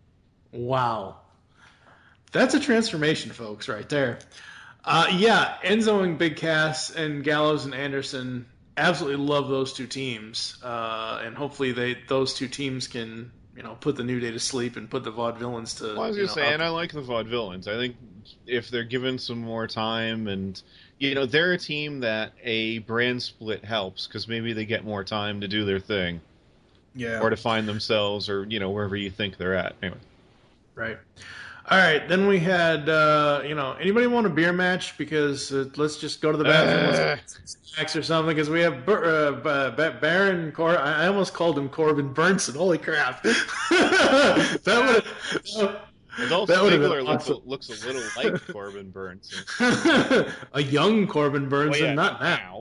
Wow. That's a transformation, folks, right there. Uh, yeah, Enzo and Big Cass and Gallows and Anderson, absolutely love those two teams. Uh, and hopefully they those two teams can... you know, put the New Day to sleep and put the Vaudevillains to...
Well, I was going to say, and I like the Vaudevillains. I think if they're given some more time and, you know, they're a team that a brand split helps because maybe they get more time to do their thing.
Yeah.
Or to find themselves or, you know, wherever you think they're at. Anyway.
Right. All right, then we had, uh, you know, anybody want a beer match? Because uh, let's just go to the bathroom uh. let's or something, because we have Bur- uh, Baron Cor- I almost called him Corbin Burnson. Holy crap. that would
Adolf Ziggler looks, awesome. looks a little like Corbin Burnson.
A young Corbin Burnson, well, yeah, not now.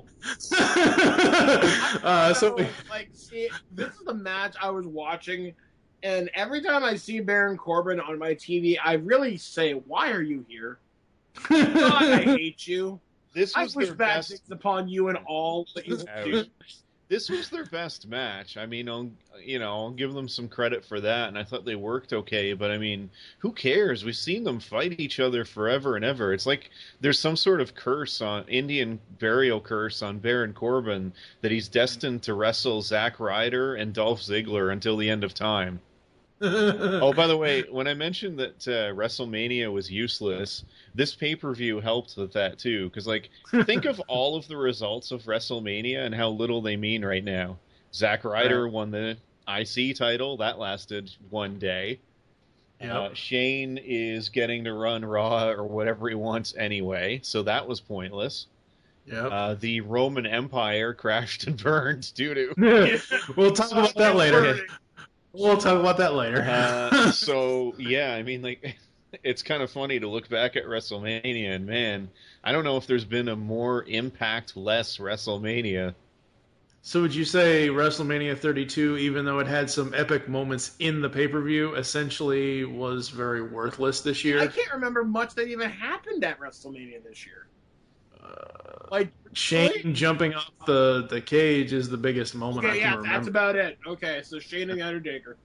uh, so we...
like, see, this is the match I was watching. And every time I see Baron Corbin on my T V, I really say, "Why are you here? God, I hate you.
This was
I wish
their
bad
best...
things upon you and all that you do."
This was their best match. I mean, I'll, you know, I'll give them some credit for that, and I thought they worked okay. But I mean, who cares? We've seen them fight each other forever and ever. It's like there's some sort of curse on Indian burial curse on Baron Corbin that he's destined to wrestle Zack Ryder and Dolph Ziggler until the end of time. Oh, by the way, when I mentioned that uh, WrestleMania was useless, this pay-per-view helped with that too. Because, like, think of all of the results of WrestleMania and how little they mean right now. Zack Ryder right. won the I C title. That lasted one day. Yep. Uh, Shane is getting to run Raw or whatever he wants anyway, so that was pointless.
Yep.
Uh, the Roman Empire crashed and burned doo-doo.
We'll talk about that later. We'll talk about that later.
uh, so, yeah, I mean, like, it's kind of funny to look back at WrestleMania, and man, I don't know if there's been a more impact-less WrestleMania.
So would you say WrestleMania thirty-two, even though it had some epic moments in the pay-per-view, essentially was very worthless this year?
I can't remember much that even happened at WrestleMania this year.
Uh, like Shane really? jumping off the, the cage is the biggest moment
okay,
I can
yeah,
remember.
That's about it. Okay, so Shane and the Undertaker.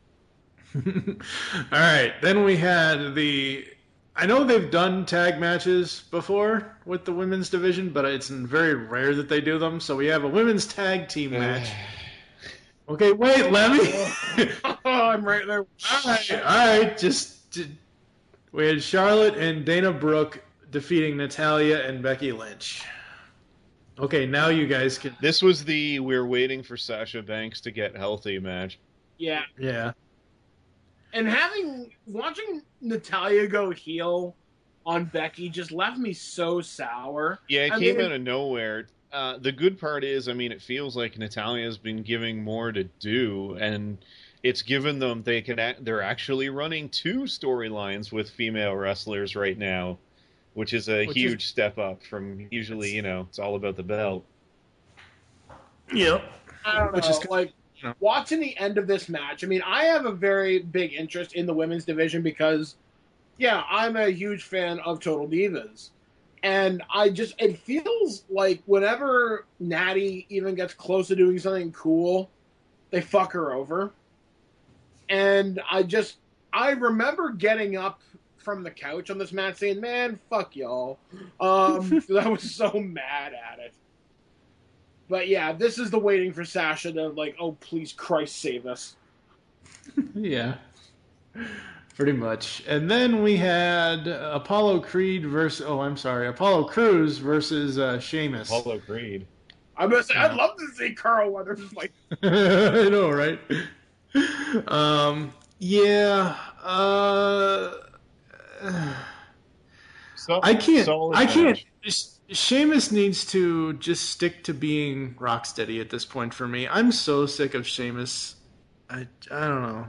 All right, then we had the... I know they've done tag matches before with the women's division, but it's very rare that they do them. So we have a women's tag team match. Okay, wait, let me...
oh, I'm right there.
All right, all right, just... We had Charlotte and Dana Brooke defeating Natalya and Becky Lynch. Okay, now you guys can.
This was the we're waiting for Sasha Banks to get healthy match.
Yeah.
Yeah.
And having watching Natalya go heel on Becky just left me so sour.
Yeah, it
I
came
mean,
out of nowhere. Uh, the good part is, I mean, it feels like Natalya's been giving more to do, and it's given them they can. Act, they're actually running two storylines with female wrestlers right now, which is a
Which
huge
is,
step up from usually, you know, it's all about the belt.
Yep.
I don't know.
Which is
like
you know.
watching the end of this match. I mean, I have a very big interest in the women's division because, yeah, I'm a huge fan of Total Divas. And I just, it feels like whenever Natty even gets close to doing something cool, they fuck her over. And I just, I remember getting up from the couch on this match saying, man, fuck y'all. Um, I was so mad at it. But yeah, this is the waiting for Sasha to like, oh, please Christ save us.
Yeah. Pretty much. And then we had Apollo Creed versus, oh, I'm sorry, Apollo Crews versus uh, Sheamus.
Apollo Creed.
I must say, I'd love to see Carl Weathers fight.
I know, right? Um, yeah. Uh,
so,
I can't.
solid
I can't.
match.
Sheamus needs to just stick to being Rocksteady at this point for me. I'm so sick of Sheamus. I, I don't know.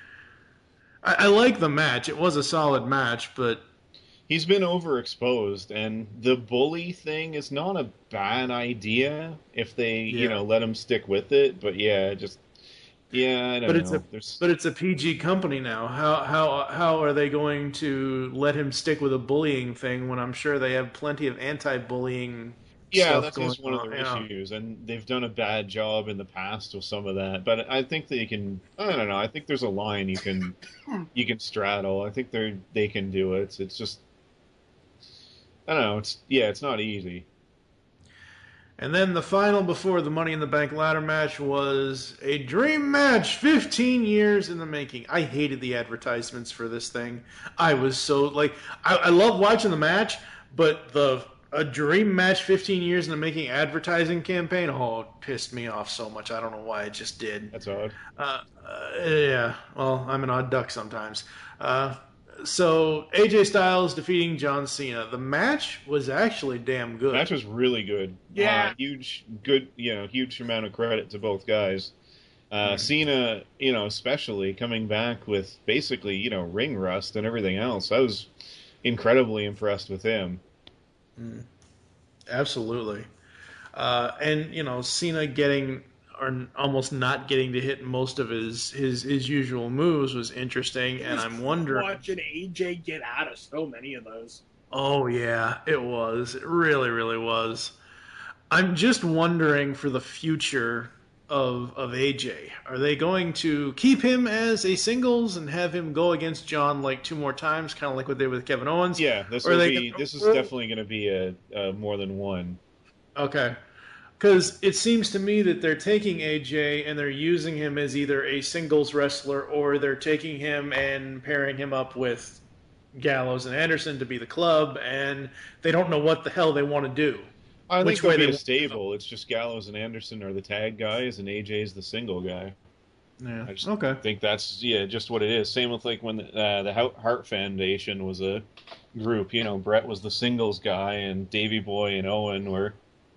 I, I like the match. It was a solid match, but
he's been overexposed, and the bully thing is not a bad idea if they,
Yeah.
you know, let him stick with it. But yeah, just yeah, I don't
but
know.
it's a
There's...
but it's a P G company now. How how how are they going to let him stick with a bullying thing when I'm sure they have plenty of anti-bullying?
Yeah,
stuff
that's
going
just one of
on,
their
yeah.
issues, and they've done a bad job in the past with some of that. But I think they can. I don't know. I think there's a line you can you can straddle. I think they they can do it. It's just I don't know. It's yeah, it's not easy.
And then the final before the Money in the Bank ladder match was a dream match, fifteen years in the making. I hated the advertisements for this thing. I was so, like, I, I love watching the match, but the a dream match, fifteen years in the making advertising campaign, oh, it pissed me off so much. I don't know why it just did.
That's odd.
Uh, uh, yeah, well, I'm an odd duck sometimes. Uh, so, A J Styles defeating John Cena. The match was actually damn good.
The match was really good.
Yeah.
Uh, huge, good, you know, huge amount of credit to both guys. Uh,
Mm.
Cena, you know, especially coming back with basically, you know, ring rust and everything else. I was incredibly impressed with him.
Mm. Absolutely. Uh, and, you know, Cena getting or almost not getting to hit most of his, his, his usual moves was interesting, and I'm wondering...
Watching A J get out of so many of those.
Oh, yeah, it was. It really, really was. I'm just wondering for the future of of A J. Are they going to keep him as a singles and have him go against John like two more times, kind of like what they did with Kevin Owens?
Yeah, this
Or
will
are they
be.
gonna-
This is definitely going to be a, a more than one.
Okay. Because it seems to me that they're taking A J and they're using him as either a singles wrestler or they're taking him and pairing him up with Gallows and Anderson to be the club, and they don't know what the hell they want to do.
I
Which
think
way
it'll
they
be a
want-
stable. It's just Gallows and Anderson are the tag guys, and A J's the single guy.
Yeah.
I just
Okay.
think that's yeah, just what it is. Same with like when the, uh, the Hart Foundation was a group. You know, Brett was the singles guy, and Davey Boy and Owen were.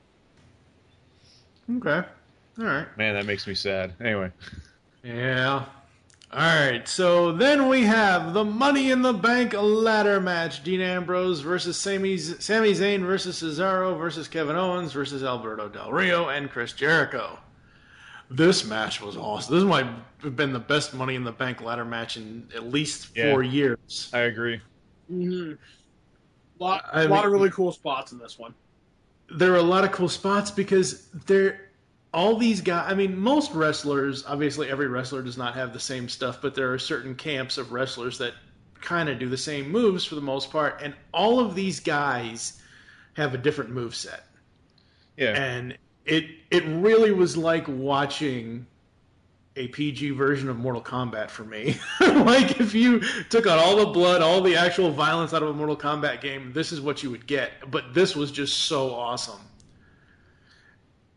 Okay. All right.
Man, that makes me sad. Anyway.
Yeah. All right. So then we have the Money in the Bank ladder match: Dean Ambrose versus Sami, Sami Zayn versus Cesaro versus Kevin Owens versus Alberto Del Rio and Chris Jericho. This match was awesome. This might have been the best Money in the Bank ladder match in at least four
Yeah.
years.
I agree.
Mm-hmm. Lot,
I
lot of
mean-
really cool spots in this one.
There are a lot of cool spots because they're all these guys. I mean, most wrestlers, obviously every wrestler does not have the same stuff, but there are certain camps of wrestlers that kind of do the same moves for the most part, and all of these guys have a different move set.
Yeah.
And it it really was like watching a P G version of Mortal Kombat for me. Like if you took out all the blood, all the actual violence out of a Mortal Kombat game, this is what you would get. But this was just so awesome.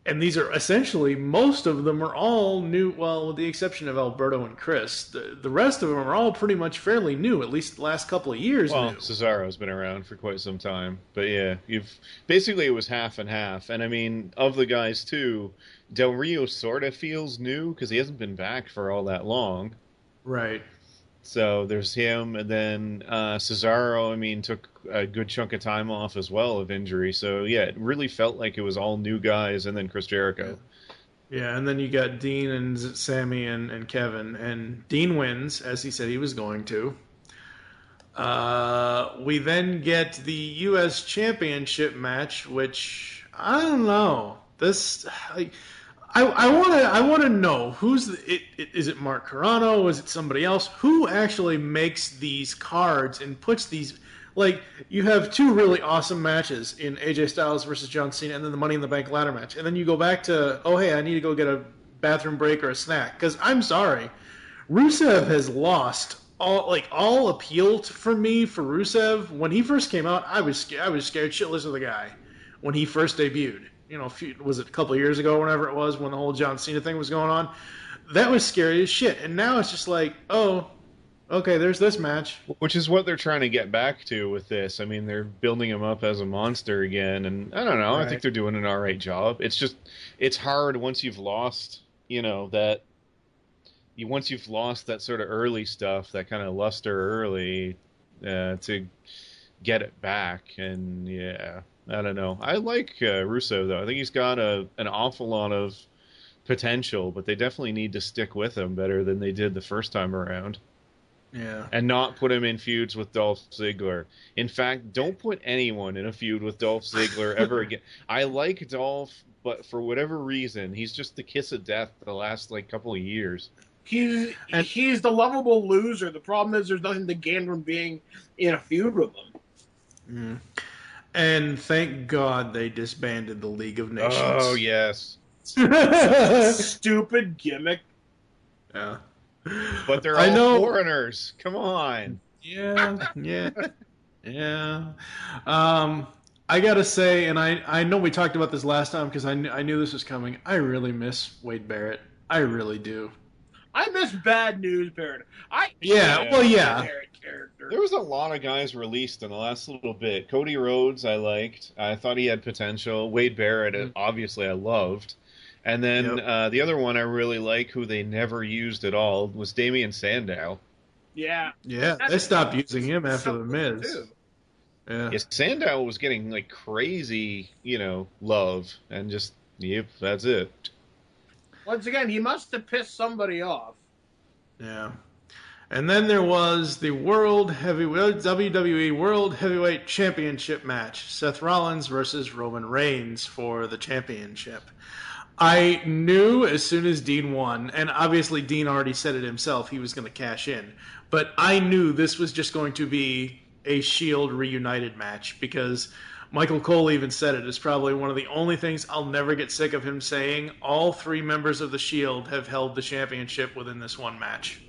and these are essentially, most of them are all new, well, with the exception of Alberto and Chris. The, the rest of them are all pretty much fairly new, at least the last couple of years
Well,
new.
Cesaro's been around for quite some time. But yeah, you've basically it was half and half. And I mean, of the guys too, Del Rio sort of feels new because he hasn't been back for all that long.
Right.
So there's him, and then uh, Cesaro, I mean, took a good chunk of time off as well of injury. So yeah, it really felt like it was all new guys, and then Chris Jericho.
Yeah, and then you got Dean and Sammy and, and Kevin. And Dean wins, as he said he was going to. Uh, we then get the U S Championship match, which, I don't know. This... I, I want to. I want to know who's the, it, it. Is it Mark Carrano? Is it somebody else? Who actually makes these cards and puts these? Like, you have two really awesome matches in A J Styles versus John Cena, and then the Money in the Bank ladder match, and then you go back to, oh hey, I need to go get a bathroom break or a snack. Because I'm sorry, Rusev has lost all like all appeal to, for me for Rusev. When he first came out, I was scared, I was scared shitless of the guy when he first debuted. You know, a few, was it a couple of years ago, whenever it was, when the whole John Cena thing was going on? That was scary as shit. And now it's just like, oh, okay, there's this match.
Which is what they're trying to get back to with this. I mean, they're building him up as a monster again, and I don't know. Right. I think they're doing an all right job. It's just, it's hard once you've lost, you know, that, you once you've lost that sort of early stuff, that kind of luster early, uh, to get it back. And yeah. I don't know. I like uh, Russo, though. I think he's got a an awful lot of potential, but they definitely need to stick with him better than they did the first time around.
Yeah.
And not put him in feuds with Dolph Ziggler. In fact, don't put anyone in a feud with Dolph Ziggler ever again. I like Dolph, but for whatever reason, he's just the kiss of death for the last like couple of years.
He's and he's the lovable loser. The problem is there's nothing to gain from being in a feud with him.
Mm. And thank God they disbanded the League of Nations.
Oh, yes.
Stupid gimmick.
Yeah.
But they're all
I know.
foreigners. Come on.
Yeah, yeah, yeah. Um, I gotta say, and I, I know we talked about this last time because I, kn- I knew this was coming. I really miss Wade Barrett. I really do.
I miss Bad News Barrett. I
Yeah,
Yeah.
well, yeah.
Barrett character.
There was a lot of guys released in the last little bit. Cody Rhodes, I liked. I thought he had potential. Wade Barrett, mm-hmm. obviously, I loved. And then
Yep.
uh, the other one I really like, who they never used at all, was Damian Sandow.
Yeah.
Yeah, they stopped using him after The Miz.
Too.
Yeah.
Yeah, Sandow was getting like crazy, you know, love, and just yep, that's it.
Once again, he must have pissed somebody off.
Yeah. And then there was the World Heavyweight W W E World Heavyweight Championship match. Seth Rollins versus Roman Reigns for the championship. I knew as soon as Dean won, and obviously Dean already said it himself, he was going to cash in. But I knew this was just going to be a Shield reunited match because Michael Cole even said it. It's probably one of the only things I'll never get sick of him saying. All three members of the Shield have held the championship within this one match.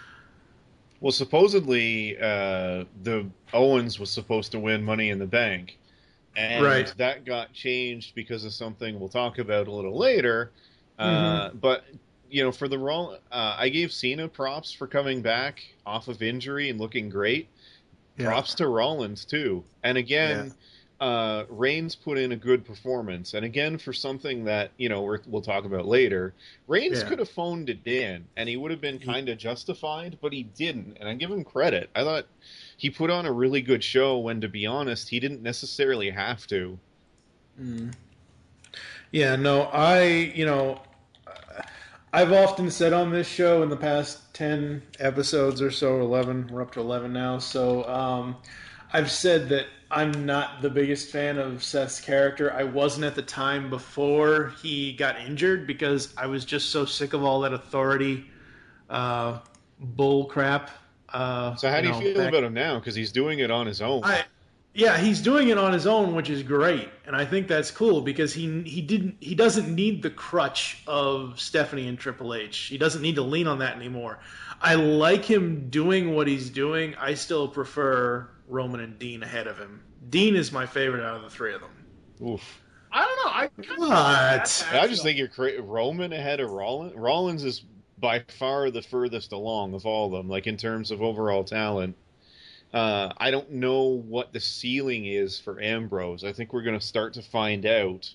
Well, supposedly uh, the Owens was supposed to win Money in the Bank, and
Right.
that got changed because of something we'll talk about a little later. Uh,
Mm-hmm.
but you know, for the Raw, uh, I gave Cena props for coming back off of injury and looking great.
Yeah.
Props to Rollins too, and again. Uh, Reigns put in a good performance, and again for something that you know we're, we'll talk about later, Reigns
Yeah.
could have phoned it in, and he would have been kind of justified, but he didn't, and I give him credit. I thought he put on a really good show when, to be honest, he didn't necessarily have to.
Mm. Yeah, no, I, you know, I've often said on this show in the past ten episodes or so, eleven, we're up to eleven now, so um, I've said that I'm not the biggest fan of Seth's character. I wasn't at the time before he got injured because I was just so sick of all that authority uh, bull crap. Uh,
So how do you
know,
feel
back-
about him now? Because he's doing it on his own.
I, yeah, he's doing it on his own, which is great, and I think that's cool because he he didn't he doesn't need the crutch of Stephanie and Triple H. He doesn't need to lean on that anymore. I like him doing what he's doing. I still prefer Roman and Dean ahead of him. Dean is my favorite out of the three of them.
Oof.
I don't know. I,
What?
I just think you're cra- Roman ahead of Rollins. Rollins is by far the furthest along of all of them, like in terms of overall talent. Uh, I don't know what the ceiling is for Ambrose. I think we're going to start to find out.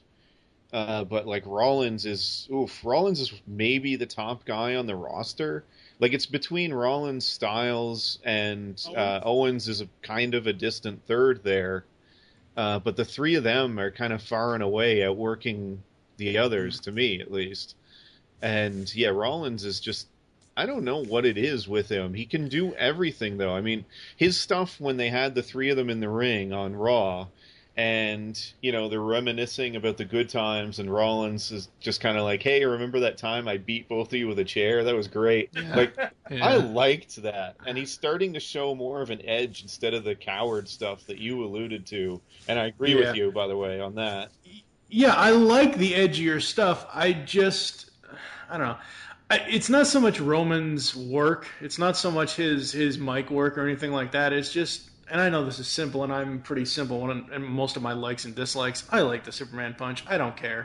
Uh, but like Rollins is, oof, Rollins is maybe the top guy on the roster. Like it's between Rollins, Styles, and uh, Owens is a kind of a distant third there. Uh, but the three of them are kind of far and away outworking the others, to me at least. And yeah, Rollins is just, I don't know what it is with him. He can do everything, though. I mean, his stuff when they had the three of them in the ring on Raw, and, you know, they're reminiscing about the good times, and Rollins is just kind of like, hey, remember that time I beat both of you with a chair? That was great. Yeah. Like, yeah. I liked that. And he's starting to show more of an edge instead of the coward stuff that you alluded to. And I agree yeah. with you, by the way, on that.
Yeah, I like the edgier stuff. I just, I don't know. It's not so much Roman's work. It's not so much his, his mic work or anything like that. It's just, and I know this is simple, and I'm pretty simple in most of my likes and dislikes. I like the Superman punch. I don't care.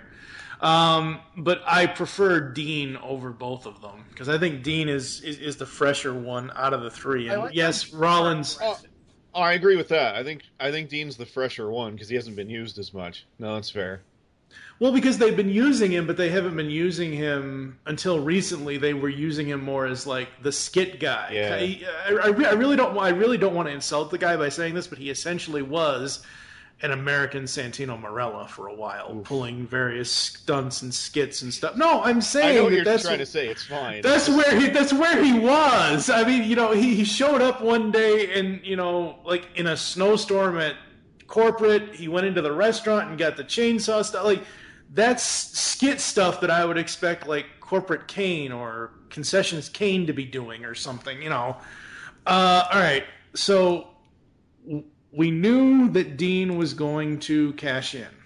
Um, but I prefer Dean over both of them, because I think Dean is, is, is the fresher one out of the three. And like yes, that. Rollins...
Oh, oh, I agree with that. I think I think Dean's the fresher one, because he hasn't been used as much. No, that's fair.
Well, because they've been using him, but they haven't been using him until recently. They were using him more as like the skit guy.
Yeah.
I, I, I really don't. I really don't want to insult the guy by saying this, but he essentially was an American Santino Marella for a while, Oof. pulling various stunts and skits and stuff. No, I'm saying
I know what
that
you're
that's
trying to say. It's fine.
That's where he. That's where he was. I mean, you know, he, he showed up one day and you know, like in a snowstorm at corporate. He went into the restaurant and got the chainsaw stuff. Like. That's skit stuff that I would expect, like, Corporate Kane or Concessions Kane to be doing or something, you know. Uh, all right, so we knew that Dean was going to cash in.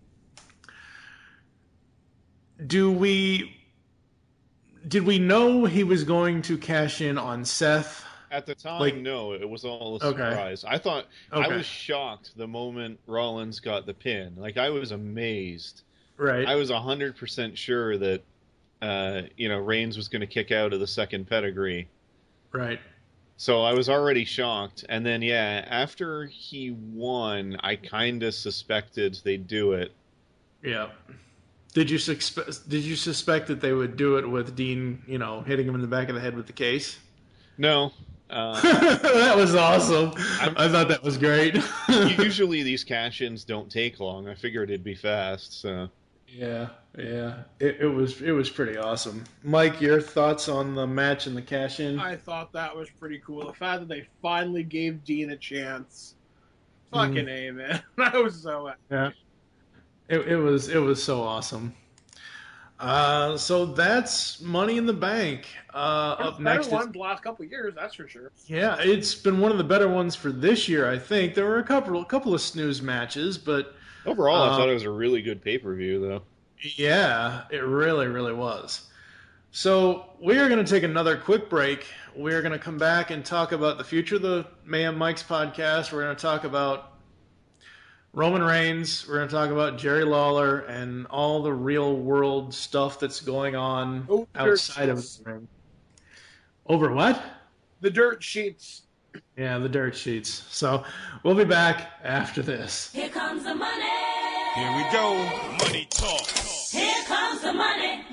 Do we... Did we know he was going to cash in on Seth?
At the time,
like,
no. It was all a
okay.
surprise. I thought...
Okay.
I was shocked the moment Rollins got the pin. Like, I was amazed.
Right.
I was one hundred percent sure that, uh, you know, Reigns was going to kick out of the second pedigree.
Right.
So I was already shocked. And then, yeah, after he won, I kind of suspected they'd do it.
Yeah. Did you suspect, did you suspect that they would do it with Dean, you know, hitting him in the back of the head with the case?
No. Uh,
that was awesome. I'm, I thought that was great.
Usually these cash-ins don't take long. I figured it'd be fast, so...
Yeah, yeah, it, it was it was pretty awesome. Mike, your thoughts on the match and the cash in?
I thought that was pretty cool. The fact that they finally gave Dean a chance, fucking mm. A, man. I was so happy.
Yeah, it it was it was so awesome. Uh, so that's Money in the Bank. Uh, up next,
better one the last couple of years, that's for sure.
Yeah, it's been one of the better ones for this year. I think there were a couple a couple of snooze matches, but.
Overall,
um,
I thought it was a really good pay-per-view, though.
Yeah, it really, really was. So we are going to take another quick break. We are going to come back and talk about the future of the Mayhem Mike's podcast. We're going to talk about Roman Reigns. We're going to talk about Jerry Lawler and all the real-world stuff that's going on oh, outside of the ring. Over what?
The dirt sheets.
Yeah, the dirt sheets. So we'll be back after this.
Here comes the money.
Here we go. Money talk.
Here comes the money.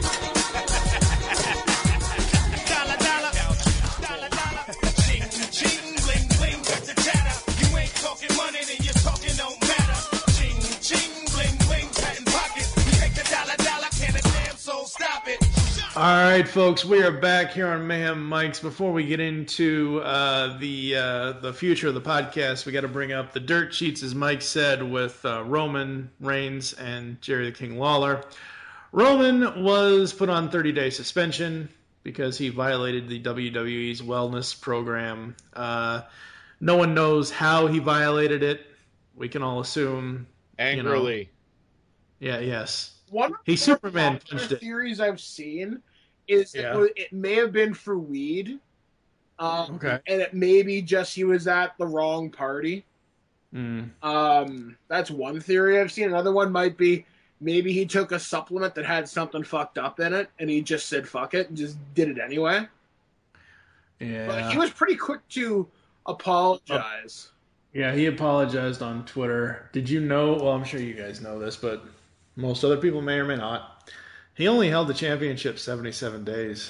Dollar, dollar. Dollar, dollar. Ching, ching, bling, bling. Got the chatter. You ain't talking money, then you're talking don't matter. Ching, ching, bling, bling. Patent pockets. You take the dollar, dollar. Can a damn soul stop it?
All right, folks, we are back here on Mayhem Mike's. Before we get into uh, the uh, the future of the podcast, we got to bring up the dirt sheets, as Mike said, with uh, Roman Reigns and Jerry the King Lawler. Roman was put on thirty-day suspension because he violated the W W E's wellness program. Uh, no one knows how he violated it. We can all assume.
Angrily.
You know, yeah, yes.
One of
he
the
Superman punched it.
theories I've seen is
yeah.
it, was, it may have been for weed, um,
okay,
and it may be just he was at the wrong party.
Mm.
Um, that's one theory I've seen. Another one might be maybe he took a supplement that had something fucked up in it, and he just said fuck it and just did it anyway.
Yeah.
But he was pretty quick to apologize.
Yeah, he apologized on Twitter. Did you know? Well, I'm sure you guys know this, but most other people may or may not. He only held the championship seventy-seven days.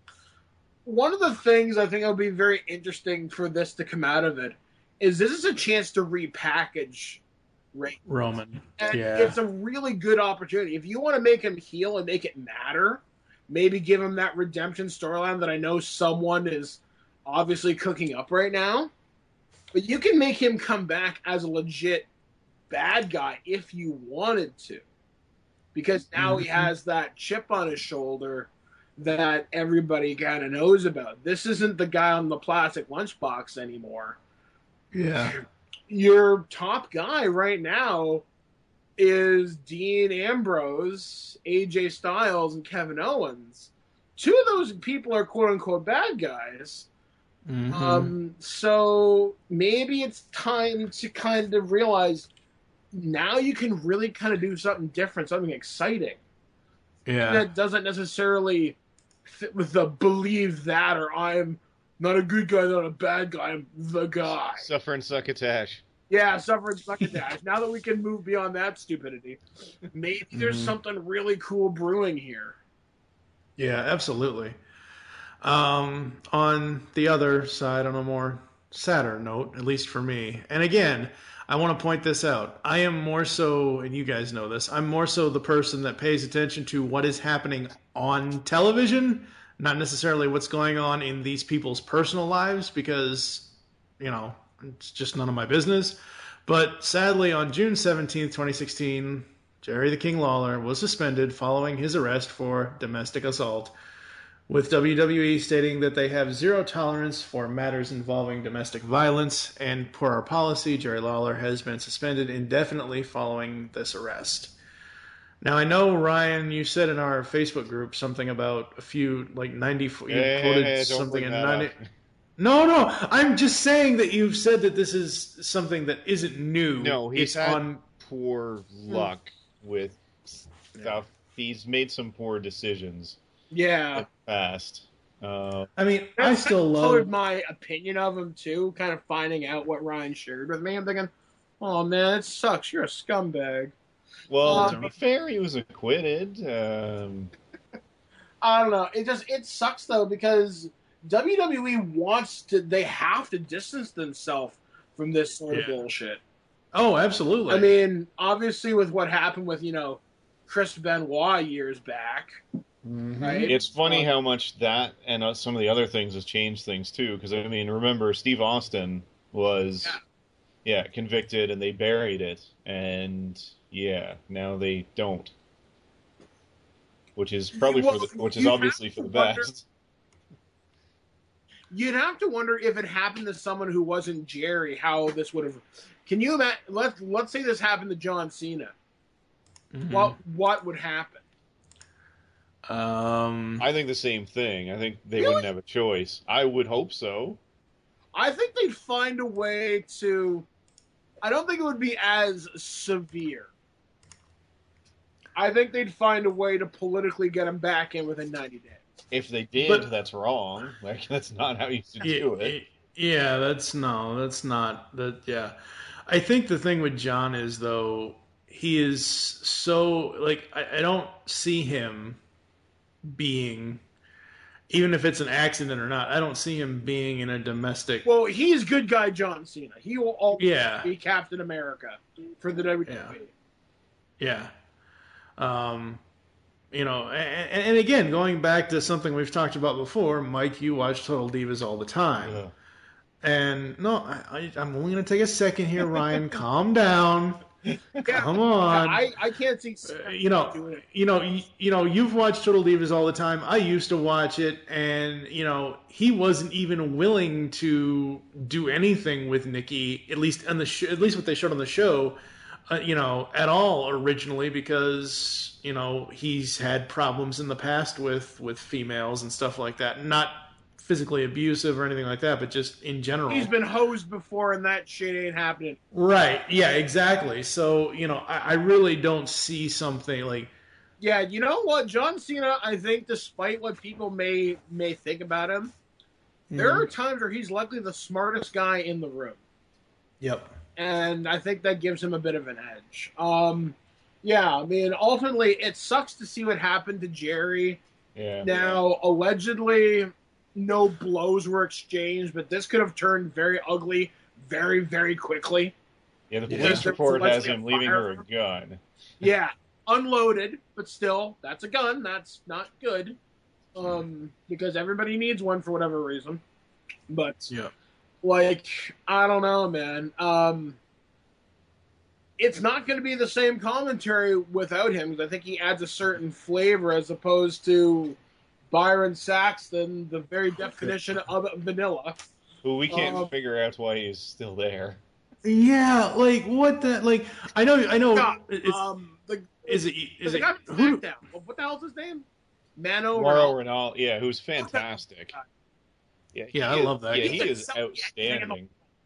One of the things I think will be very interesting for this to come out of it is this is a chance to repackage Ray.
Roman.
And
yeah.
it's a really good opportunity. If you want to make him heel and make it matter, maybe give him that redemption storyline that I know someone is obviously cooking up right now. But you can make him come back as a legit bad guy if you wanted to. Because now mm-hmm. he has that chip on his shoulder that everybody kind of knows about. This isn't the guy on the plastic lunchbox anymore.
Yeah.
Your top guy right now is Dean Ambrose, A J Styles, and Kevin Owens. Two of those people are quote-unquote bad guys.
Mm-hmm.
Um, so maybe it's time to kind of realize now you can really kind of do something different, something exciting.
Yeah.
That doesn't necessarily fit with the believe that or I'm not a good guy, not a bad guy, I'm the guy.
Suffer and succotash.
Yeah, suffer and succotash. Now that we can move beyond that stupidity, maybe there's
Mhm.
something really cool brewing here.
Yeah, absolutely. Um, on the other side, on a more sadder note, at least for me, and again, I want to point this out. I am more so, and you guys know this, I'm more so the person that pays attention to what is happening on television, not necessarily what's going on in these people's personal lives, because, you know, it's just none of my business. But sadly, on June seventeenth, twenty sixteen, Jerry the King Lawler was suspended following his arrest for domestic assault, with W W E stating that they have zero tolerance for matters involving domestic violence, and per our policy, Jerry Lawler has been suspended indefinitely following this arrest. Now, I know, Ryan, you said in our Facebook group something about a few, like ninety, you
Yeah,
quoted
yeah, don't
something
bring
in
that
ninety.
up.
No, no, I'm just saying that you've said that this is something that isn't new.
No, he's
it's
had
on.
poor luck with stuff. He's made some poor decisions
Yeah.
in the past. Uh,
I mean, I
That's
still love.
colored my opinion of him too, kind of finding out what Ryan shared with me. I'm thinking, oh man, it sucks. You're a scumbag.
well,
Uh,
to be fair, he was acquitted. Um,
I don't know. It just it sucks though because W W E wants to. They have to distance themselves from this sort of
Yeah.
bullshit.
Oh, absolutely.
I mean, obviously, with what happened with you know Chris Benoit years back,
Mm-hmm.
right?
It's funny
Um,
how much that and uh, some of the other things has changed things too. Because I mean, remember Steve Austin was, yeah. convicted, and they buried it, and yeah, now they don't, which is probably
Well,
for the, which is
you
obviously
have
for
to
the
wonder-
best.
You'd have to wonder if it happened to someone who wasn't Jerry, how this would have. Can you imagine? Let's let's say this happened to John Cena.
Mhm.
What what would happen?
Um,
I think the same thing. I think they
Really?
wouldn't have a choice. I would hope so.
I think they'd find a way to. I don't think it would be as severe. I think they'd find a way to politically get him back in within ninety days.
If they did,
But-
that's wrong. Like that's not how you should
yeah,
do it.
yeah, that's no, that's not that. Yeah, I think the thing with John is though he is so like I, I don't see him being, even if it's an accident or not, I don't see him being in a domestic.
Well, he's good guy John Cena. He will always
Yeah.
be Captain America for the W W E.
Yeah. Um, you know, and, and again, going back to something we've talked about before, Mike, you watch Total Divas all the time.
Yeah.
And no, I, I, I'm only going to take a second here, Ryan. Calm down. Come on.
I, I can't see.
Uh, you know, you know, you, you know, you've watched Total Divas all the time. I used to watch it, and you know, he wasn't even willing to do anything with Nikki, at least on the sh- at least what they showed on the show, uh, you know, at all originally, because you know he's had problems in the past with with females and stuff like that. Not physically abusive or anything like that, but just in general.
He's been hosed before, and that shit ain't happening.
Right. Yeah, exactly. So, you know, I, I really don't see something like...
Yeah, you know what? John Cena, I think, despite what people may may think about him, mm-hmm. there are times where he's likely the smartest guy in the room.
Yep.
And I think that gives him a bit of an edge. Um, yeah, I mean, ultimately, it sucks to see what happened to Jerry.
Yeah.
Now, allegedly, no blows were exchanged, but this could have turned very ugly very, very quickly.
Yeah, the police report has him leaving her a gun.
Yeah, unloaded, but still, that's a gun. That's not good. Um, because everybody needs one for whatever reason. But,
yeah.
like, I don't know, man. Um, it's not going to be the same commentary without him, because I think he adds a certain flavor as opposed to Byron Saxton, the very definition of vanilla.
Who we can't
um,
figure out why he's still there.
Yeah, like, what the... Like, I know... I know.
God,
it's,
um, the,
is it... Is
the
it
guy from
who,
SmackDown. What the hell's his name? Mano
Mauro Ranallo, yeah, who's fantastic. Yeah,
yeah, I
is,
love that.
Yeah,
He
he is outstanding.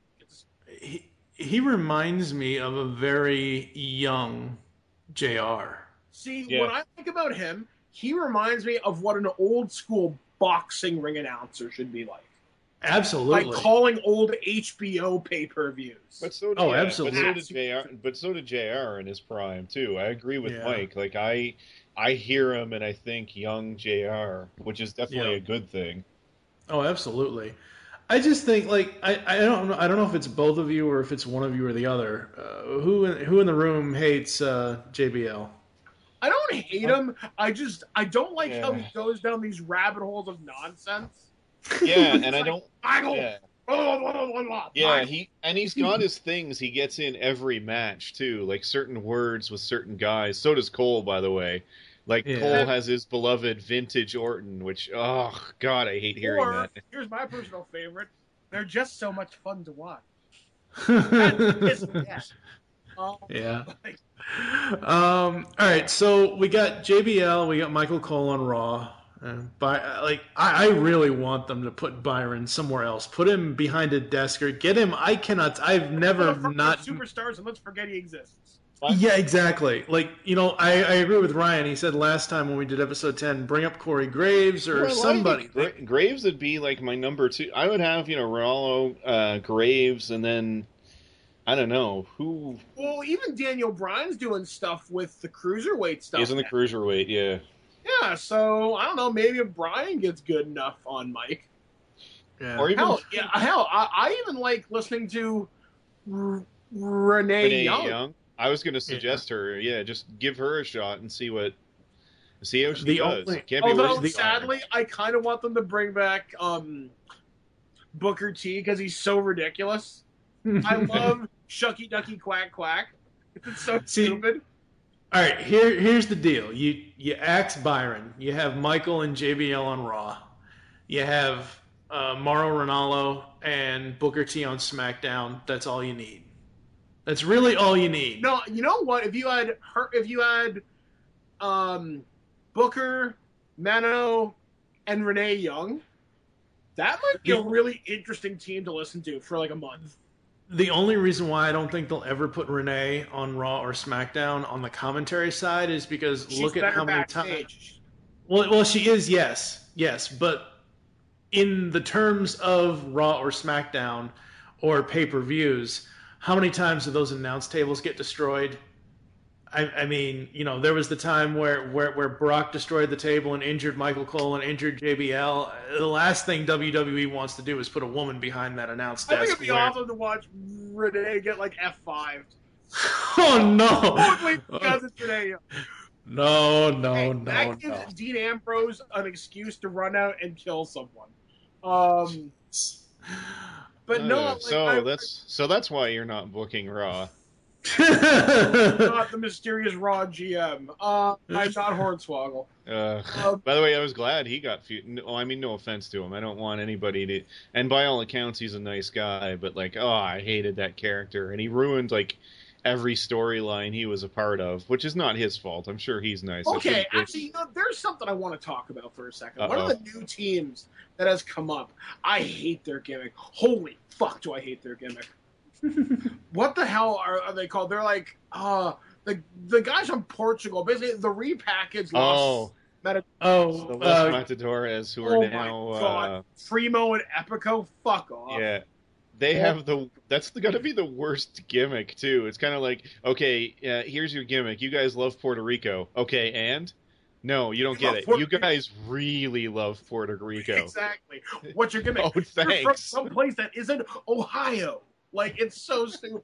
He, he reminds me of a very young J R.
See,
Yeah.
when I think about him, he reminds me of what an old school boxing ring announcer should be like.
Absolutely.
Like calling old H B O pay-per-views.
But so did,
Oh,
yeah,
absolutely.
But so did J R. But so did J R in his prime too. I agree with
Yeah.
Mike. Like I, I hear him and I think young J R, which is definitely
Yeah.
a good thing.
Oh, absolutely. I just think, like, I, I don't know. I don't know if it's both of you or if it's one of you or the other. Uh, who in, who in the room hates uh, J B L?
I don't hate him. I just I don't like how
Yeah.
he goes down these rabbit holes of nonsense.
Yeah, and I don't.
Michael.
Yeah.
Blah, blah, blah, blah, blah.
Yeah, he and he's got his things he gets in every match too, like certain words with certain guys. So does Cole, by the way. Like
Yeah.
Cole has his beloved vintage Orton, which oh god, I hate hearing
Or,
that.
here's my personal favorite. They're just so much fun to watch. That pisses me off. Um,
Yeah.
like,
Um, all right, so we got J B L, we got Michael Cole on Raw. Uh, by, like, I, I really want them to put Byron somewhere else. Put him behind a desk or get him. I cannot. I've never
put him
not.
superstars, and let's forget he exists.
Yeah, exactly. Like, you know, I, I agree with Ryan. He said last time when we did episode ten, bring up Corey Graves or
Well, I like
somebody.
it. Gra- Graves would be like my number two. I would have, you know, Ronaldo, uh, Graves, and then I don't know who.
Well, even Daniel Bryan's doing stuff with the cruiserweight stuff.
He's in the
now.
cruiserweight, yeah.
Yeah, so I don't know. Maybe if Bryan gets good enough on Mike.
Yeah.
Or even
Hell, yeah, hell, I, I even like listening to R- Renee,
Renee
Young.
Young. I was going to suggest her. Yeah, just give her a shot and see what, see how she
The
does.
only-
Can't be
Although,
worse than
sadly, I kind of want them to bring back um, Booker T because he's so ridiculous. I love Shucky Ducky Quack Quack. It's so
See,
stupid.
All right, here here's the deal. You you axe Byron. You have Michael and J B L on Raw. You have uh, Mauro Ranallo and Booker T on SmackDown. That's all you need. That's really all you need.
No, you know what? If you had her, if you had um, Booker, Mano, and Renee Young, that might be a really interesting team to listen to for like a month.
The only reason why I don't think they'll ever put Renee on Raw or SmackDown on the commentary side is because
She's
look at
better
how many
backstage.
times. Well, well, she is, yes, yes, but in the terms of Raw or SmackDown or pay-per-views, how many times do those announce tables get destroyed? I, I mean, you know, there was the time where, where, where Brock destroyed the table and injured Michael Cole and injured J B L. The last thing W W E wants to do is put a woman behind that announce
I
desk.
think it'd be
where-
awesome to watch Renee get like F five.
Oh, no.
Only because it's Renee Young.
No, no, no,
That gives
no.
Dean Ambrose an excuse to run out and kill someone. Um, but no,
Uh,
like,
so
I,
that's so that's why you're not booking Raw.
I'm not the mysterious Raw G M. Uh, I'm not Hornswoggle.
Uh,
Um,
by the way, I was glad he got. Few, no, I mean, no offense to him. I don't want anybody to. And by all accounts, he's a nice guy. But like, oh, I hated that character, and he ruined like every storyline he was a part of, which is not his fault. I'm sure he's nice. I
Okay,
shouldn't-
actually, you know, there's something I want to talk about for a second. One
Uh-oh.
of the new teams that has come up, I hate their gimmick. Holy fuck, do I hate their gimmick. What the hell are, are they called? They're like, uh, the the guys from Portugal, basically the repackaged
Oh.
Los Meta-
Oh,
the Los
uh,
Matadores, who
Oh
are now,
my god,
uh,
Primo and Epico, fuck off.
yeah, they
Yeah.
have the. That's got to be the worst gimmick too. It's kind of like, okay, uh, here's your gimmick. You guys love Puerto Rico, okay, and no, you don't
You
get
love
it.
Puerto
You guys really love Puerto Rico.
Exactly. What's your gimmick?
Oh,
You're from
thanks.
some place that isn't Ohio. Like, it's so stupid.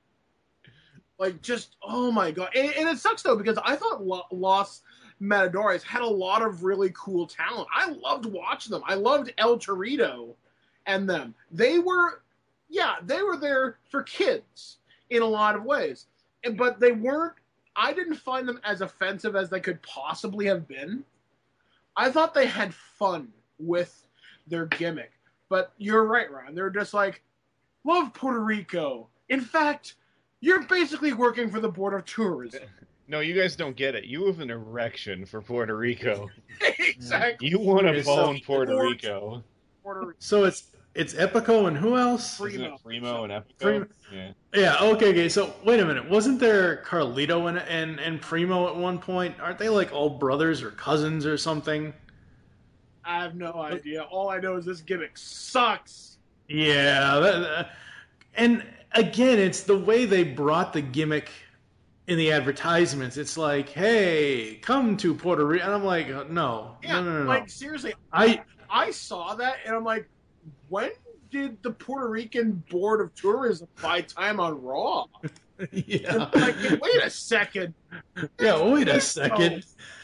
Like, just, oh my god. And, and it sucks, though, because I thought Lo- Los Matadores had a lot of really cool talent. I loved watching them. I loved El Torito and them. They were, yeah, they were there for kids in a lot of ways. And, but they weren't, I didn't find them as offensive as they could possibly have been. I thought they had fun with their gimmick. But you're right, Ron. They're just like, love Puerto Rico. In fact, you're basically working for the Board of Tourism.
No, you guys don't get it. You have an erection for Puerto Rico.
Exactly.
You want to
Okay,
bone
so-
Puerto Rico.
Puerto Rico.
So it's it's Epico and who else?
Isn't it Primo and Epico?
Primo.
Yeah.
Yeah, okay, okay. So wait a minute. Wasn't there Carlito and, and and Primo at one point? Aren't they like all brothers or cousins or something?
I have no idea. All I know is this gimmick sucks.
Yeah, that, that- and again, it's the way they brought the gimmick in the advertisements. It's like, hey, come to Puerto Rico, and I'm like, no,
Yeah,
no, no, no, no.
like seriously,
I
I saw that and I'm like, when did the Puerto Rican Board of Tourism buy time on Raw?
yeah,
Like, wait a second.
yeah. Wait a second.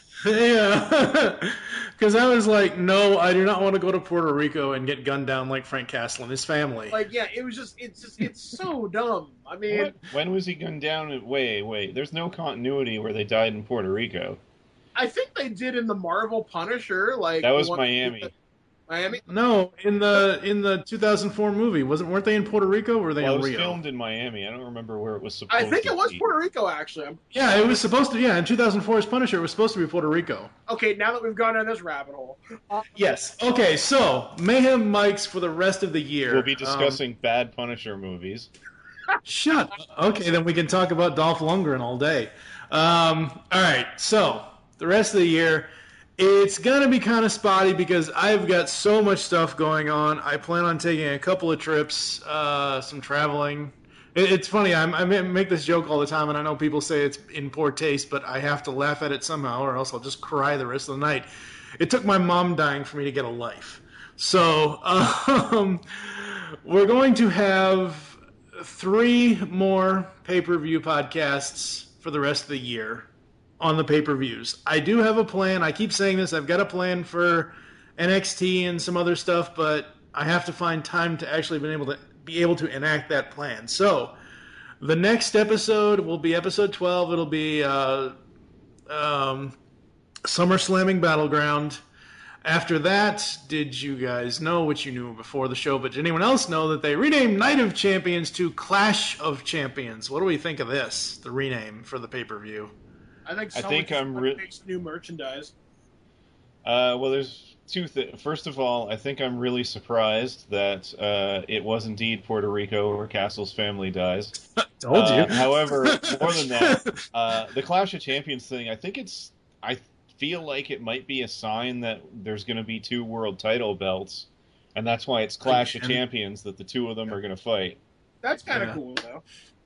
Yeah, because I was like, no, I do not want to go to Puerto Rico and get gunned down like Frank Castle and his family.
Like, yeah, it was just, it's just, it's so dumb. I mean,
What? When was he gunned down? Wait, wait. There's no continuity where they died in Puerto Rico.
I think they did in the Marvel Punisher. Like
That was
one-
Miami.
Miami.
No, in the in the two thousand four movie, wasn't weren't they in Puerto Rico or were they
Well, it
in
was
Rio?
filmed in Miami. I don't remember where it was supposed
I think
to
it was
be.
Puerto Rico, actually. I'm-
Yeah, it was supposed to. Yeah, in two thousand four's Punisher, it was supposed to be Puerto Rico.
Okay, now that we've gone down this rabbit hole, uh,
Yes. Okay, so Mayhem Mics for the rest of the year.
We'll be
Um,
discussing bad Punisher movies.
shut. Okay, then we can talk about Dolph Lundgren all day. Um, all right, so the rest of the year, it's gonna be kind of spotty because I've got so much stuff going on. I plan on taking a couple of trips, uh, some traveling. It, it's funny. I'm, I make this joke all the time, and I know people say it's in poor taste, but I have to laugh at it somehow, or else I'll just cry the rest of the night. It took my mom dying for me to get a life. So um, we're going to have three more pay-per-view podcasts for the rest of the year on the pay-per-views. I do have a plan. I keep saying this. I've got a plan for N X T and some other stuff, but I have to find time to actually be able to be able to enact that plan. So the next episode will be episode twelve. It'll be uh, um, SummerSlamming Battleground. After that, did you guys know, which you knew before the show, but did anyone else know that they renamed Night of Champions to Clash of Champions? What do we think of this, the rename for the pay-per-view?
I think
I
someone
think
just
I'm
wanna
re-
make some new merchandise.
Uh, well, there's two things. First of all, I think I'm really surprised that uh, it was indeed Puerto Rico where Castle's family dies.
Told you.
Uh, however, more than that, uh, the Clash of Champions thing, I think it's... I feel like it might be a sign that there's going to be two world title belts, and that's why it's Clash of
And-
Champions, that the two of them are going to fight.
That's kind of
Yeah.
cool, though.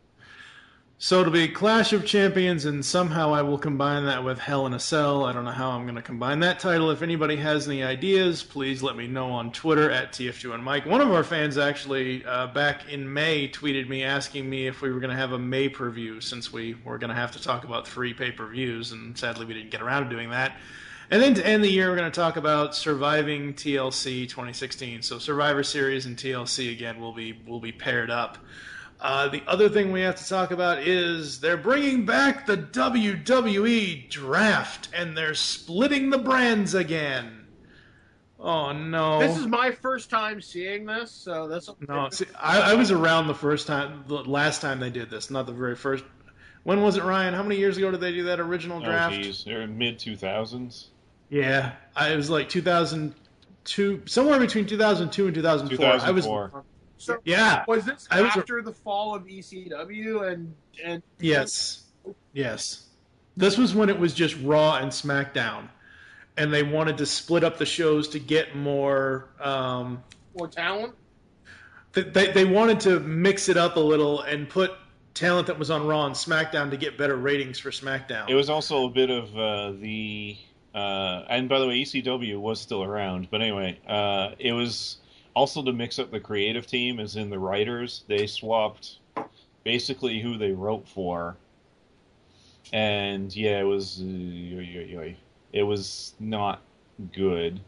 So it'll be Clash of Champions, and somehow I will combine that with Hell in a Cell. I don't know how I'm going to combine that title. If anybody has any ideas, please let me know on Twitter at T F two and Mike. One of our fans actually, uh, back in May, tweeted me asking me if we were going to have a May per-view, since we were going to have to talk about three pay-per-views, and sadly we didn't get around to doing that. And then to end the year, we're going to talk about surviving T L C twenty sixteen. So Survivor Series and T L C again will be will be paired up. Uh, the other thing we have to talk about is they're bringing back the W W E Draft, and they're splitting the brands again. Oh no!
This is my first time seeing this, so that's
No, see, I, I was around the first time, the last time they did this, not the very first. when was it, Ryan? How many years ago did they do that original draft?
Oh, geez. They're in mid two thousands.
Yeah, I, it was like two thousand two, somewhere between two thousand two and two thousand four.
two thousand four.
I was,
So
yeah.
was this
I was,
after the fall of E C W and and
Yes, yes. This was when it was just Raw and SmackDown, and they wanted to split up the shows to get more um,
more talent?
They they wanted to mix it up a little and put talent that was on Raw and SmackDown to get better ratings for SmackDown.
It was also a bit of uh, the, uh, and by the way, E C W was still around, but anyway, uh, it was also to mix up the creative team, as in the writers. They swapped basically who they wrote for, and yeah, it was uh, it was not good.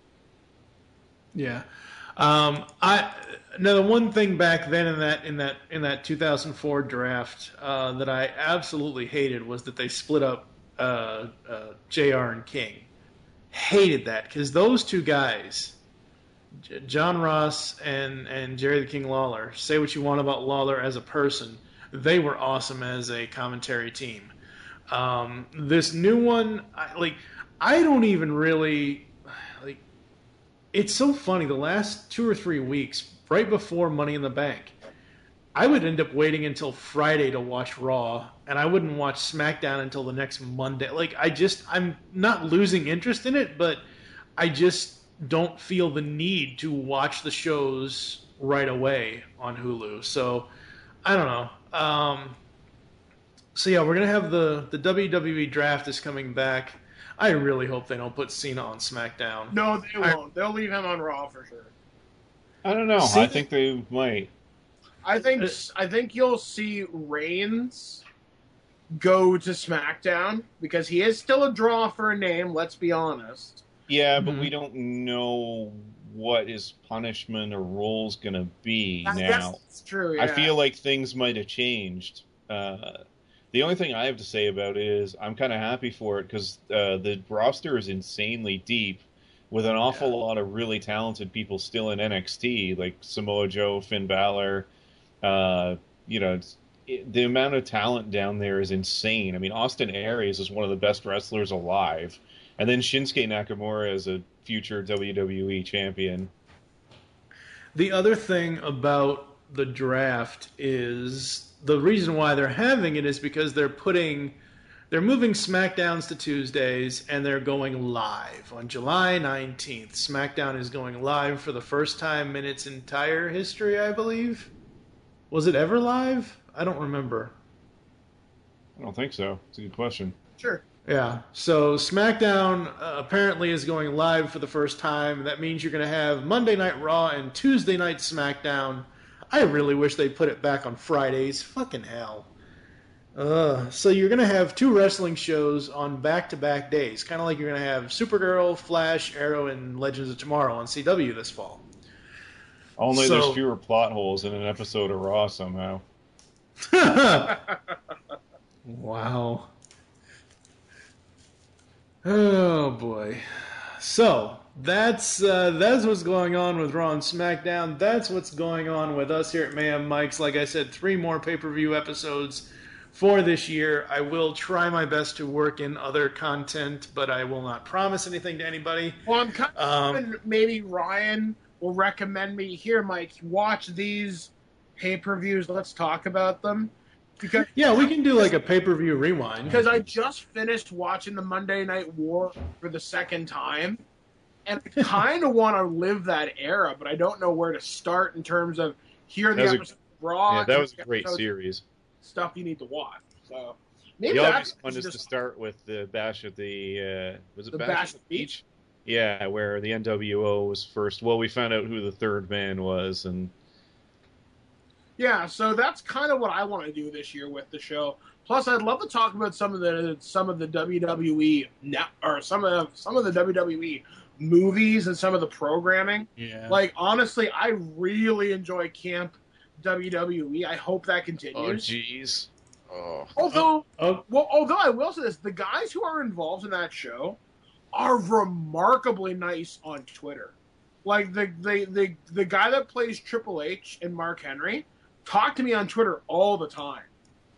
Yeah. Um, I now the one thing back then in that in that in that two thousand four draft uh, that I absolutely hated was that they split up uh, uh, J R and King. Hated that because those two guys, J- John Ross and and Jerry the King Lawler. Say what you want about Lawler as a person, they were awesome as a commentary team. Um, this new one, I, like I don't even really. It's so funny, the last two or three weeks, right before Money in the Bank, I would end up waiting until Friday to watch Raw, and I wouldn't watch SmackDown until the next Monday. Like, I just, I'm not losing interest in it, but I just don't feel the need to watch the shows right away on Hulu. So, I don't know. Um, so, yeah, we're going to have the, the W W E draft is coming back. I really hope they don't put Cena on SmackDown.
No, they won't. They'll leave him on Raw for sure.
I don't know.
See,
I think they might.
I think I think you'll see Reigns go to SmackDown because he is still a draw for a name. Let's be honest.
Yeah, but
Mm-hmm.
we don't know what his punishment or role's going to be
I
now.
guess that's true. Yeah.
I feel like things might have changed. Uh, the only thing I have to say about it is I'm kind of happy for it because uh, the roster is insanely deep with an awful yeah. lot of really talented people still in N X T, like Samoa Joe, Finn Balor. Uh, you know, it, the amount of talent down there is insane. I mean, Austin Aries is one of the best wrestlers alive. And then Shinsuke Nakamura is a future W W E champion.
The other thing about the draft is the reason why they're having it is because they're putting, they're moving SmackDowns to Tuesdays and they're going live on July nineteenth. SmackDown is going live for the first time in its entire history, I believe. Was it ever live? I don't remember.
I don't think so. It's a good question.
Sure.
Yeah, so SmackDown uh, apparently is going live for the first time. That means you're going to have Monday Night Raw and Tuesday Night SmackDown. I really wish they put it back on Fridays. Fucking hell. Uh, so you're going to have two wrestling shows on back-to-back days, kind of like you're going to have Supergirl, Flash, Arrow, and Legends of Tomorrow on C W this fall.
Only
So-
there's fewer plot holes in an episode of Raw somehow.
Wow. Oh boy. So that's uh, that's what's going on with Raw and SmackDown. That's what's going on with us here at Mayhem Mike's. Like I said, three more pay-per-view episodes for this year. I will try my best to work in other content, but I will not promise anything to anybody.
Well, I'm kind of
Um,
hoping maybe Ryan will recommend me here, Mike. Watch these pay-per-views. Let's talk about them. Because
Yeah, we can do like a pay-per-view rewind.
because I just finished watching the Monday Night War for the second time, and I kind of want to live that era, but I don't know where to start in terms of here are the
That was a-
episodes of Raw.
Yeah, that was a
and
great
episodes-
series.
Stuff you need to watch. So maybe
The
that's
obvious one is
just
to start with the Bash at the uh, was it
the
Bash,
Bash
at the Beach? Yeah, where the N W O was first. Well, we found out who the third man was, and
Yeah, so that's kind of what I want to do this year with the show. Plus, I'd love to talk about some of the some of the W W E net, or some of some of the W W E movies and some of the programming.
yeah,
Like honestly, I really enjoy Camp W W E. I hope that
oh
continues.
jeez, oh,
although,
Oh,
well, although I will say this, the guys who are involved in that show are remarkably nice on Twitter. Like the the the, the guy that plays Triple H and Mark Henry talk to me on Twitter all the time.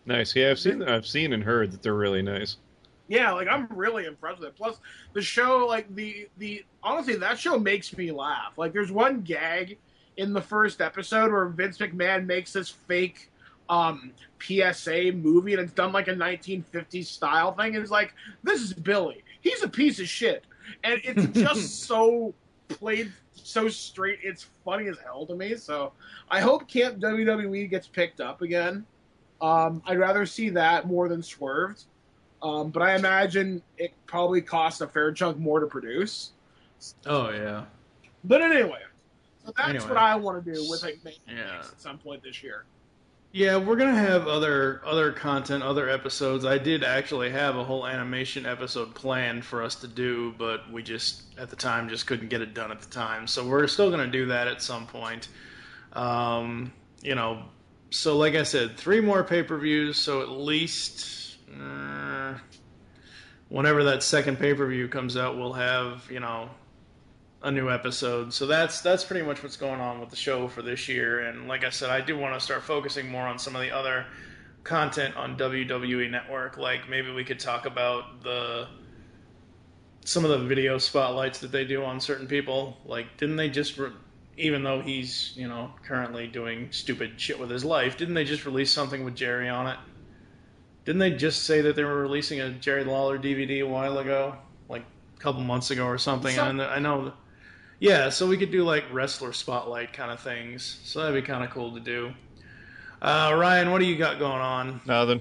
Nice. Yeah, I've seen I've seen and heard that they're really nice.
Yeah, like I'm really impressed with it. Plus, the show, like the the honestly, that show makes me laugh. Like, there's one gag in the first episode where Vince McMahon makes this fake um, P S A movie, and it's done like a nineteen fifties style thing. And it's like, this is Billy. He's a piece of shit, and it's just so played so straight. It's funny as hell to me. So I hope Camp W W E gets picked up again. Um, I'd rather see that more than Swerved. Um, but I imagine it probably costs a fair chunk more to produce.
Oh, yeah.
But anyway, so that's
Anyway.
what I want to do with like
Yeah.
at some point this year.
Yeah, we're gonna have other other content, other episodes. I did actually have a whole animation episode planned for us to do, but we just at the time just couldn't get it done at the time. So we're still gonna do that at some point. Um, you know, so like I said, three more pay-per-views. So at least uh, whenever that second pay-per-view comes out, we'll have you know a new episode. So that's that's pretty much what's going on with the show for this year. And like I said, I do want to start focusing more on some of the other content on W W E Network. Like maybe we could talk about the some of the video spotlights that they do on certain people. Like, didn't they just re- even though he's you know currently doing stupid shit with his life, didn't they just release something with Jerry on it? Didn't they just say that they were releasing a Jerry Lawler D V D a while ago, like a couple months ago or something?
So-
and I know. Yeah, so we could do like wrestler spotlight kind of things. So that'd be kind of cool to do. Uh, Ryan, what do you got going on?
Nothing.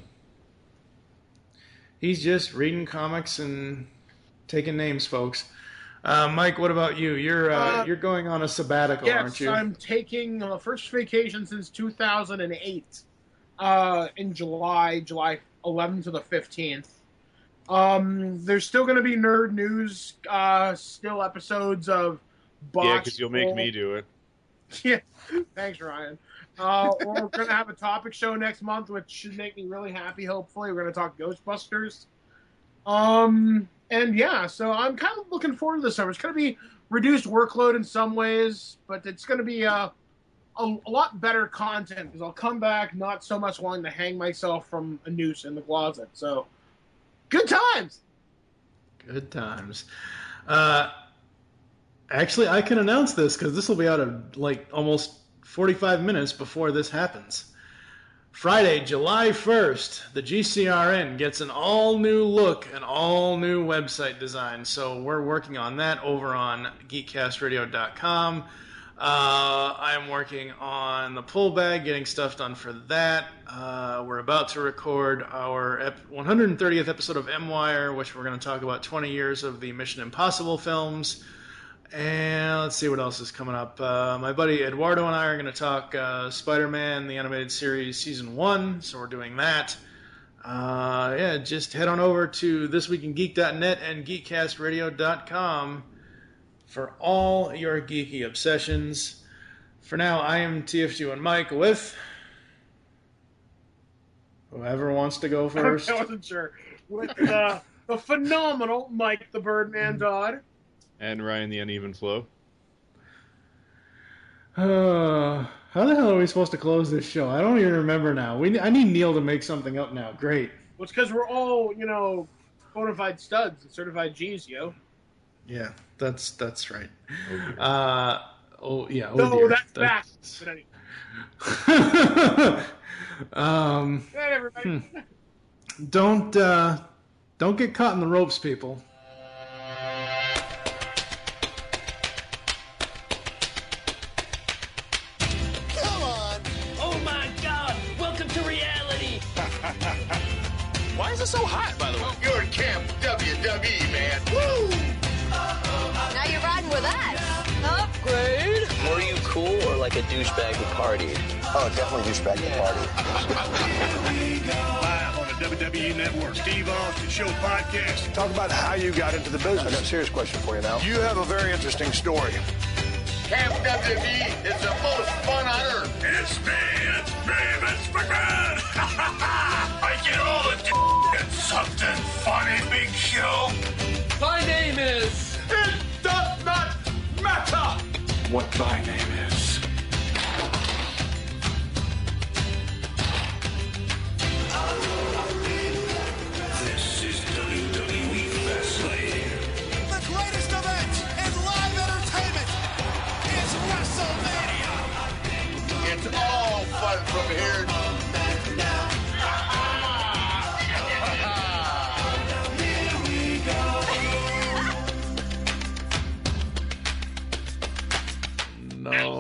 He's just reading comics and taking names, folks. Uh, Mike, what about you? You're uh,
Uh,
you're going on a sabbatical,
Yes,
aren't you?
I'm taking the first vacation since two thousand eight uh, in July, July eleventh to the fifteenth. Um, there's still going to be nerd news, uh, still episodes of Botched.
Yeah, because you'll make me do it.
Yeah, thanks, Ryan. Uh, we're going to have a topic show next month, which should make me really happy, hopefully. We're going to talk Ghostbusters. Um, and yeah, so I'm kind of looking forward to this summer. It's going to be reduced workload in some ways, but it's going to be a, a, a lot better content because I'll come back not so much wanting to hang myself from a noose in the closet. So, good times!
Good times. Uh, actually, I can announce this because this will be out of like almost forty-five minutes before this happens. Friday, July first, the G C R N gets an all-new look, an all-new website design. So we're working on that over on geek cast radio dot com. Uh, I'm working on the pull bag, getting stuff done for that. Uh, we're about to record our ep- one hundred thirtieth episode of M-Wire, which we're going to talk about twenty years of the Mission Impossible films. And let's see what else is coming up. Uh, my buddy Eduardo and I are going to talk uh, Spider-Man, the animated series, season one. So we're doing that. Uh, yeah, just head on over to this week in geek dot net and geek cast radio dot com for all your geeky obsessions. For now, I am T F two and Mike with whoever wants to go first.
I wasn't sure. With uh, the phenomenal Mike the Birdman Dodd.
And Ryan the Uneven Flow.
Uh, how the hell are we supposed to close this show? I don't even remember now. We I need Neil to make something up now. Great.
Well, it's because we're all, you know, bona fide studs and certified G's, yo.
Yeah, that's that's right. Uh, oh yeah. Oh
No,
dear.
that's back.
That's-
But anyway.
um,
Good night, everybody.
hmm. Don't uh, don't get caught in the ropes, people.
Oh my god! Welcome to reality! Why is it so hot, by the way?
You're in Camp W W E, man. Woo!
Now you're riding with us. Upgrade.
Were you cool or like a douchebag who partied?
Oh, definitely douchebag who partied.
Live on the W W E Network, Steve Austin Show podcast.
Talk about how you got into the business. I got a serious question for you now. You have a very interesting story.
Camp W W E is the most fun on earth.
It's me, it's me, Vince McMahon. I get all the d- and something funny, Big Show.
My name is...
It does not matter what my name is.
Oh,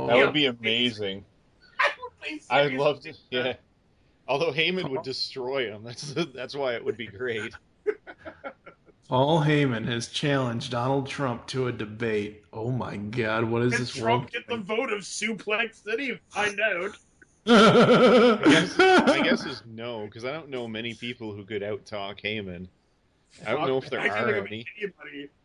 Oh,
that would be amazing. I'd love to. Yeah. Although Heyman would destroy him. That's that's why it would be great.
Paul Heyman has challenged Donald Trump to a debate. Oh my God, what is
Can
this
Trump
world?
get the vote of Suplex City? Find out.
I guess, I guess is no, because I don't know many people who could out-talk Heyman. I don't know if there
I
are
think of
any.
anybody.